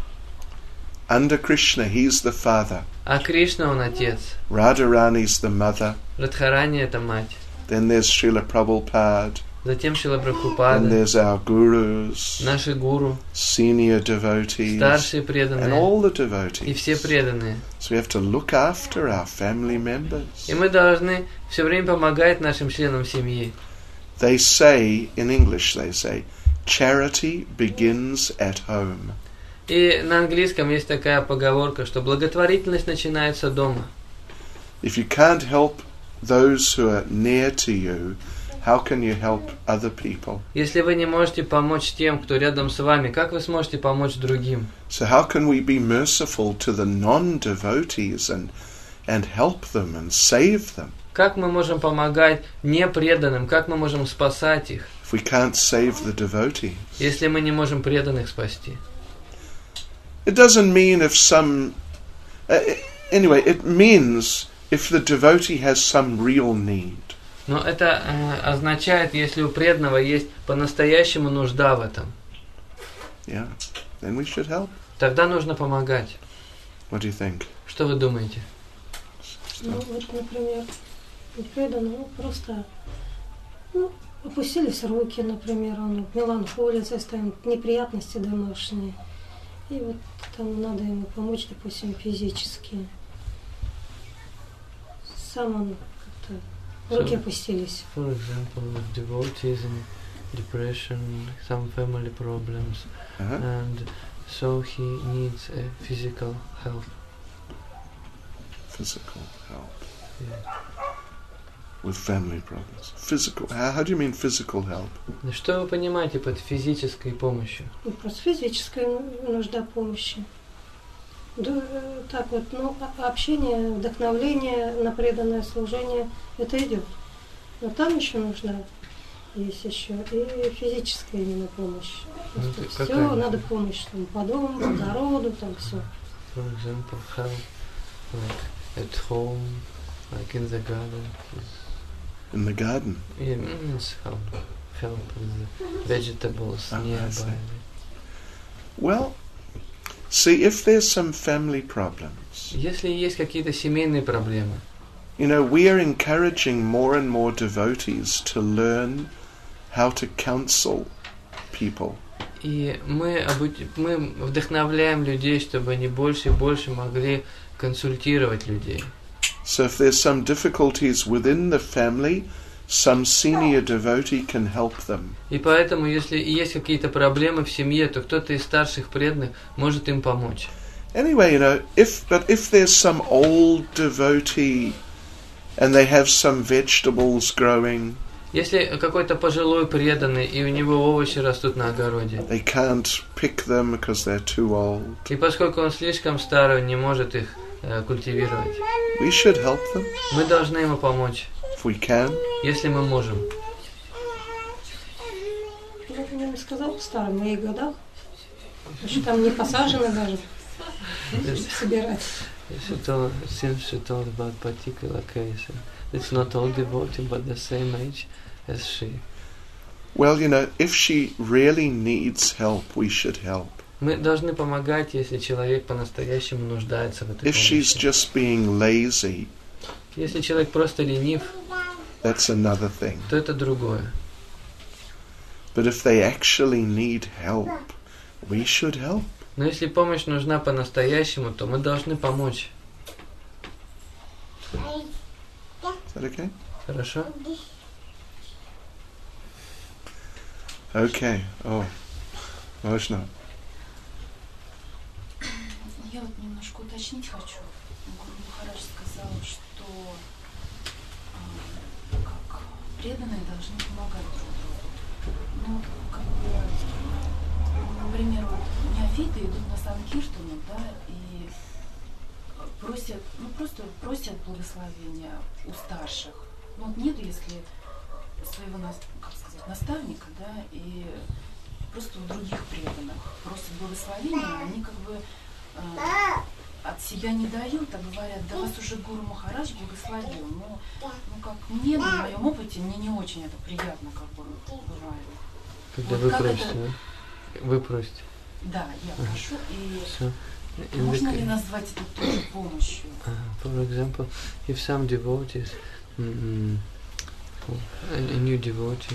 Under Krishna, he's the father. А Кришна, он отец. Radharani's the mother. Радхарани это мать. Then there's Srila Prabhupada. Затем Шрила Прабхупада. And there's our gurus. Наши гуру. Senior devotees. Старшие преданные. And all the devotees. И все преданные. So we have to look after our family members. И мы должны все время помогать нашим членам семьи. They say, in English they say, charity begins at home. И на английском есть такая поговорка, что благотворительность начинается дома. If you can't help those who are near to you, how can you help other people? Если вы не можете помочь тем, кто рядом с вами, как вы сможете помочь другим? So how can we be merciful to the non-devotees and help them and save them? Как мы можем помогать непреданным? Как мы можем спасать их? If we can't save the devotees. Если мы не можем преданных спасти. it doesn't mean if some... anyway, it means if the devotee has some real need. Но это означает, если у преданного есть по-настоящему нужда в этом. Yeah, then we should help. Тогда нужно помогать. What do you think? Что вы думаете? Ну, вот, например, преданный, просто опустились руки, например, он меланхолия, заставит неприятности домашние. И вот там надо ему помочь, допустим, физически. Сам он как-то руки опустились. For example, with devotees in depression, some family problems, and so he needs a physical help. Physical help. Yeah. With family problems. Physical. How do you mean physical help? Что вы понимаете под физической помощью? Ну, просто физическая нужда помощи. Да, так вот, общение, вдохновление на преданное служение, это идет. Но там еще нужна, есть еще и физическая именно помощь. Все, надо помощь там, по дому, по огороду, там все. For example, help, like at home, like in the garden. In the garden? Yeah, means help with the vegetables nearby. Well, see, if there's some family problems, если есть какие-то семейные проблемы, you know, we are encouraging more and more devotees to learn how to counsel people. И мы вдохновляем людей, чтобы они больше и больше могли консультировать людей. So if there's some difficulties within the family, some senior devotee can help them. И поэтому, если есть какие-то проблемы в семье, то кто-то из старших преданных может им помочь. Anyway, you know, if there's some old devotee and they have some vegetables growing, если какой-то пожилой преданный и у него овощи растут на огороде, they can't pick them because they're too old. И поскольку он слишком старый, он не может их культивировать. We should help them. Мы должны ему помочь. If we can. Если мы можем. Я не сказал в старом, в моих годах. Еще там не посажено даже. Собирать. Since she told about particular case, it's not all devotee, but the same age as she. Well, you know, if she really needs help, we should help. Мы должны помогать, если человек по-настоящему нуждается в этой помощи. If she's just being lazy, если человек просто ленив, that's another thing. То это другое. But if they actually need help, we should help. Но если помощь нужна по-настоящему, то мы должны помочь. Is that okay? Хорошо? Okay. Oh, можно. Я вот немножко уточнить хочу. Гуру Махарадж сказал, что как преданные должны помогать друг другу. Ну, как бы, например, вот неофиты идут на санкиртану, да, и просят, ну просто просят благословения у старших. Ну, вот нет, если своего, как сказать, наставника, да, и просто у других преданных просят благословения, они как бы от себя не дают, а говорят, да вас уже Гуру Махарадж благословил. Ну как мне, на моем опыте, мне не очень это приятно, как бы бывает. Когда вот вы просите, это... да? Вы просите. Да, я прошу, и можно ли назвать это тоже помощью? For example, if some devotees, a new devotee,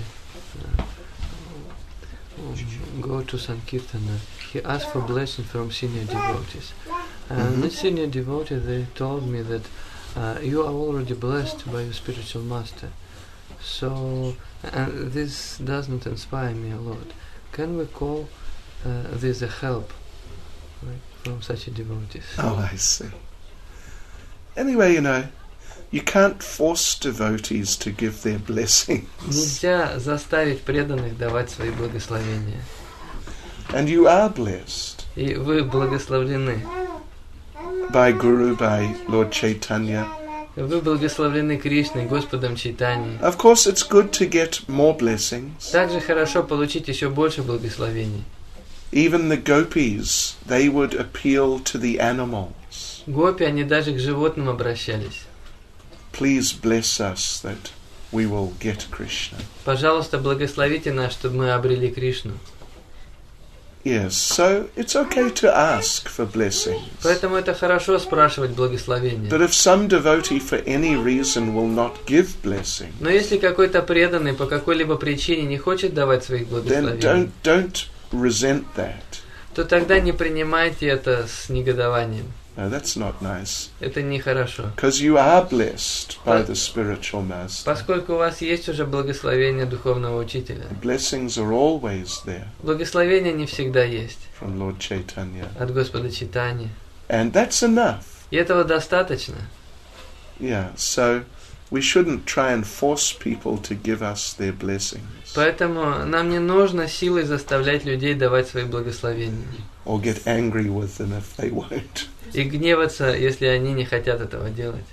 go to Sankirtana, he asked for blessing from senior devotees. And the senior devotee, they told me that you are already blessed by your spiritual master. So, and this doesn't inspire me a lot. Can we call this a help, like, from such a devotees? Oh, I see. Anyway, you know, you can't force devotees to give their blessings. Нельзя заставить преданных давать свои благословения. And you are blessed. И вы благословлены. By Guru, by Lord Chaitanya. Вы благословлены Кришной, Господом Чайтаньей. Of course, it's good to get more blessings. Также хорошо получить еще больше благословений. Even the gopis, they would appeal to the animals. Гопи, они даже к животным обращались. Please bless us that we will get Krishna. Пожалуйста, благословите нас, чтобы мы обрели Кришну. Yes, so it's okay to ask for blessings. Поэтому это хорошо спрашивать благословение. But if some devotee for any reason will not give blessing, Но если какой-то преданный по какой-либо причине не хочет давать своих then благословений, don't resent that. то тогда не принимайте это с негодованием. No, that's not nice. Это нехорошо. Because you are blessed by the spiritual master. Поскольку у вас есть уже благословение духовного учителя. The blessings are always there. Благословения не всегда есть. From Lord Chaitanya. От Господа Чайтаньи. And that's enough. И этого достаточно. Yeah, so we shouldn't try and force people to give us their blessings. Поэтому нам не нужно силой заставлять людей давать свои благословения. Or get angry with them if they won't. И гневаться, если они не хотят этого делать.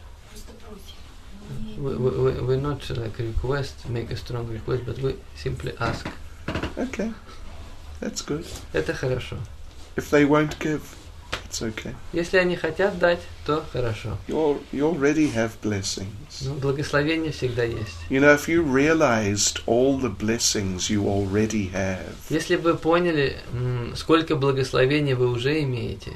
We not like request, make a strong request, but we simply ask. Okay, that's good. Это хорошо. If they won't give, it's okay. Если они хотят дать, то хорошо. You already have blessings. Но благословение всегда есть. You know, if you realized all the blessings you already have, если бы вы поняли, сколько благословений вы уже имеете,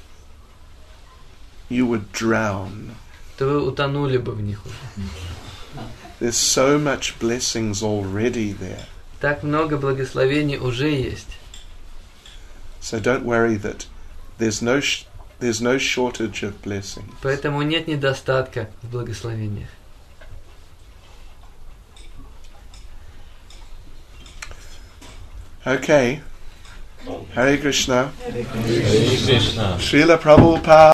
you would drown. то вы утонули бы в них уже. There's so much blessings already there. Так много благословений уже есть. So don't worry that there's no shortage of blessings. Поэтому нет недостатка в благословениях. Okay. Hare Krishna. Hare Krishna. Srila Prabhupada.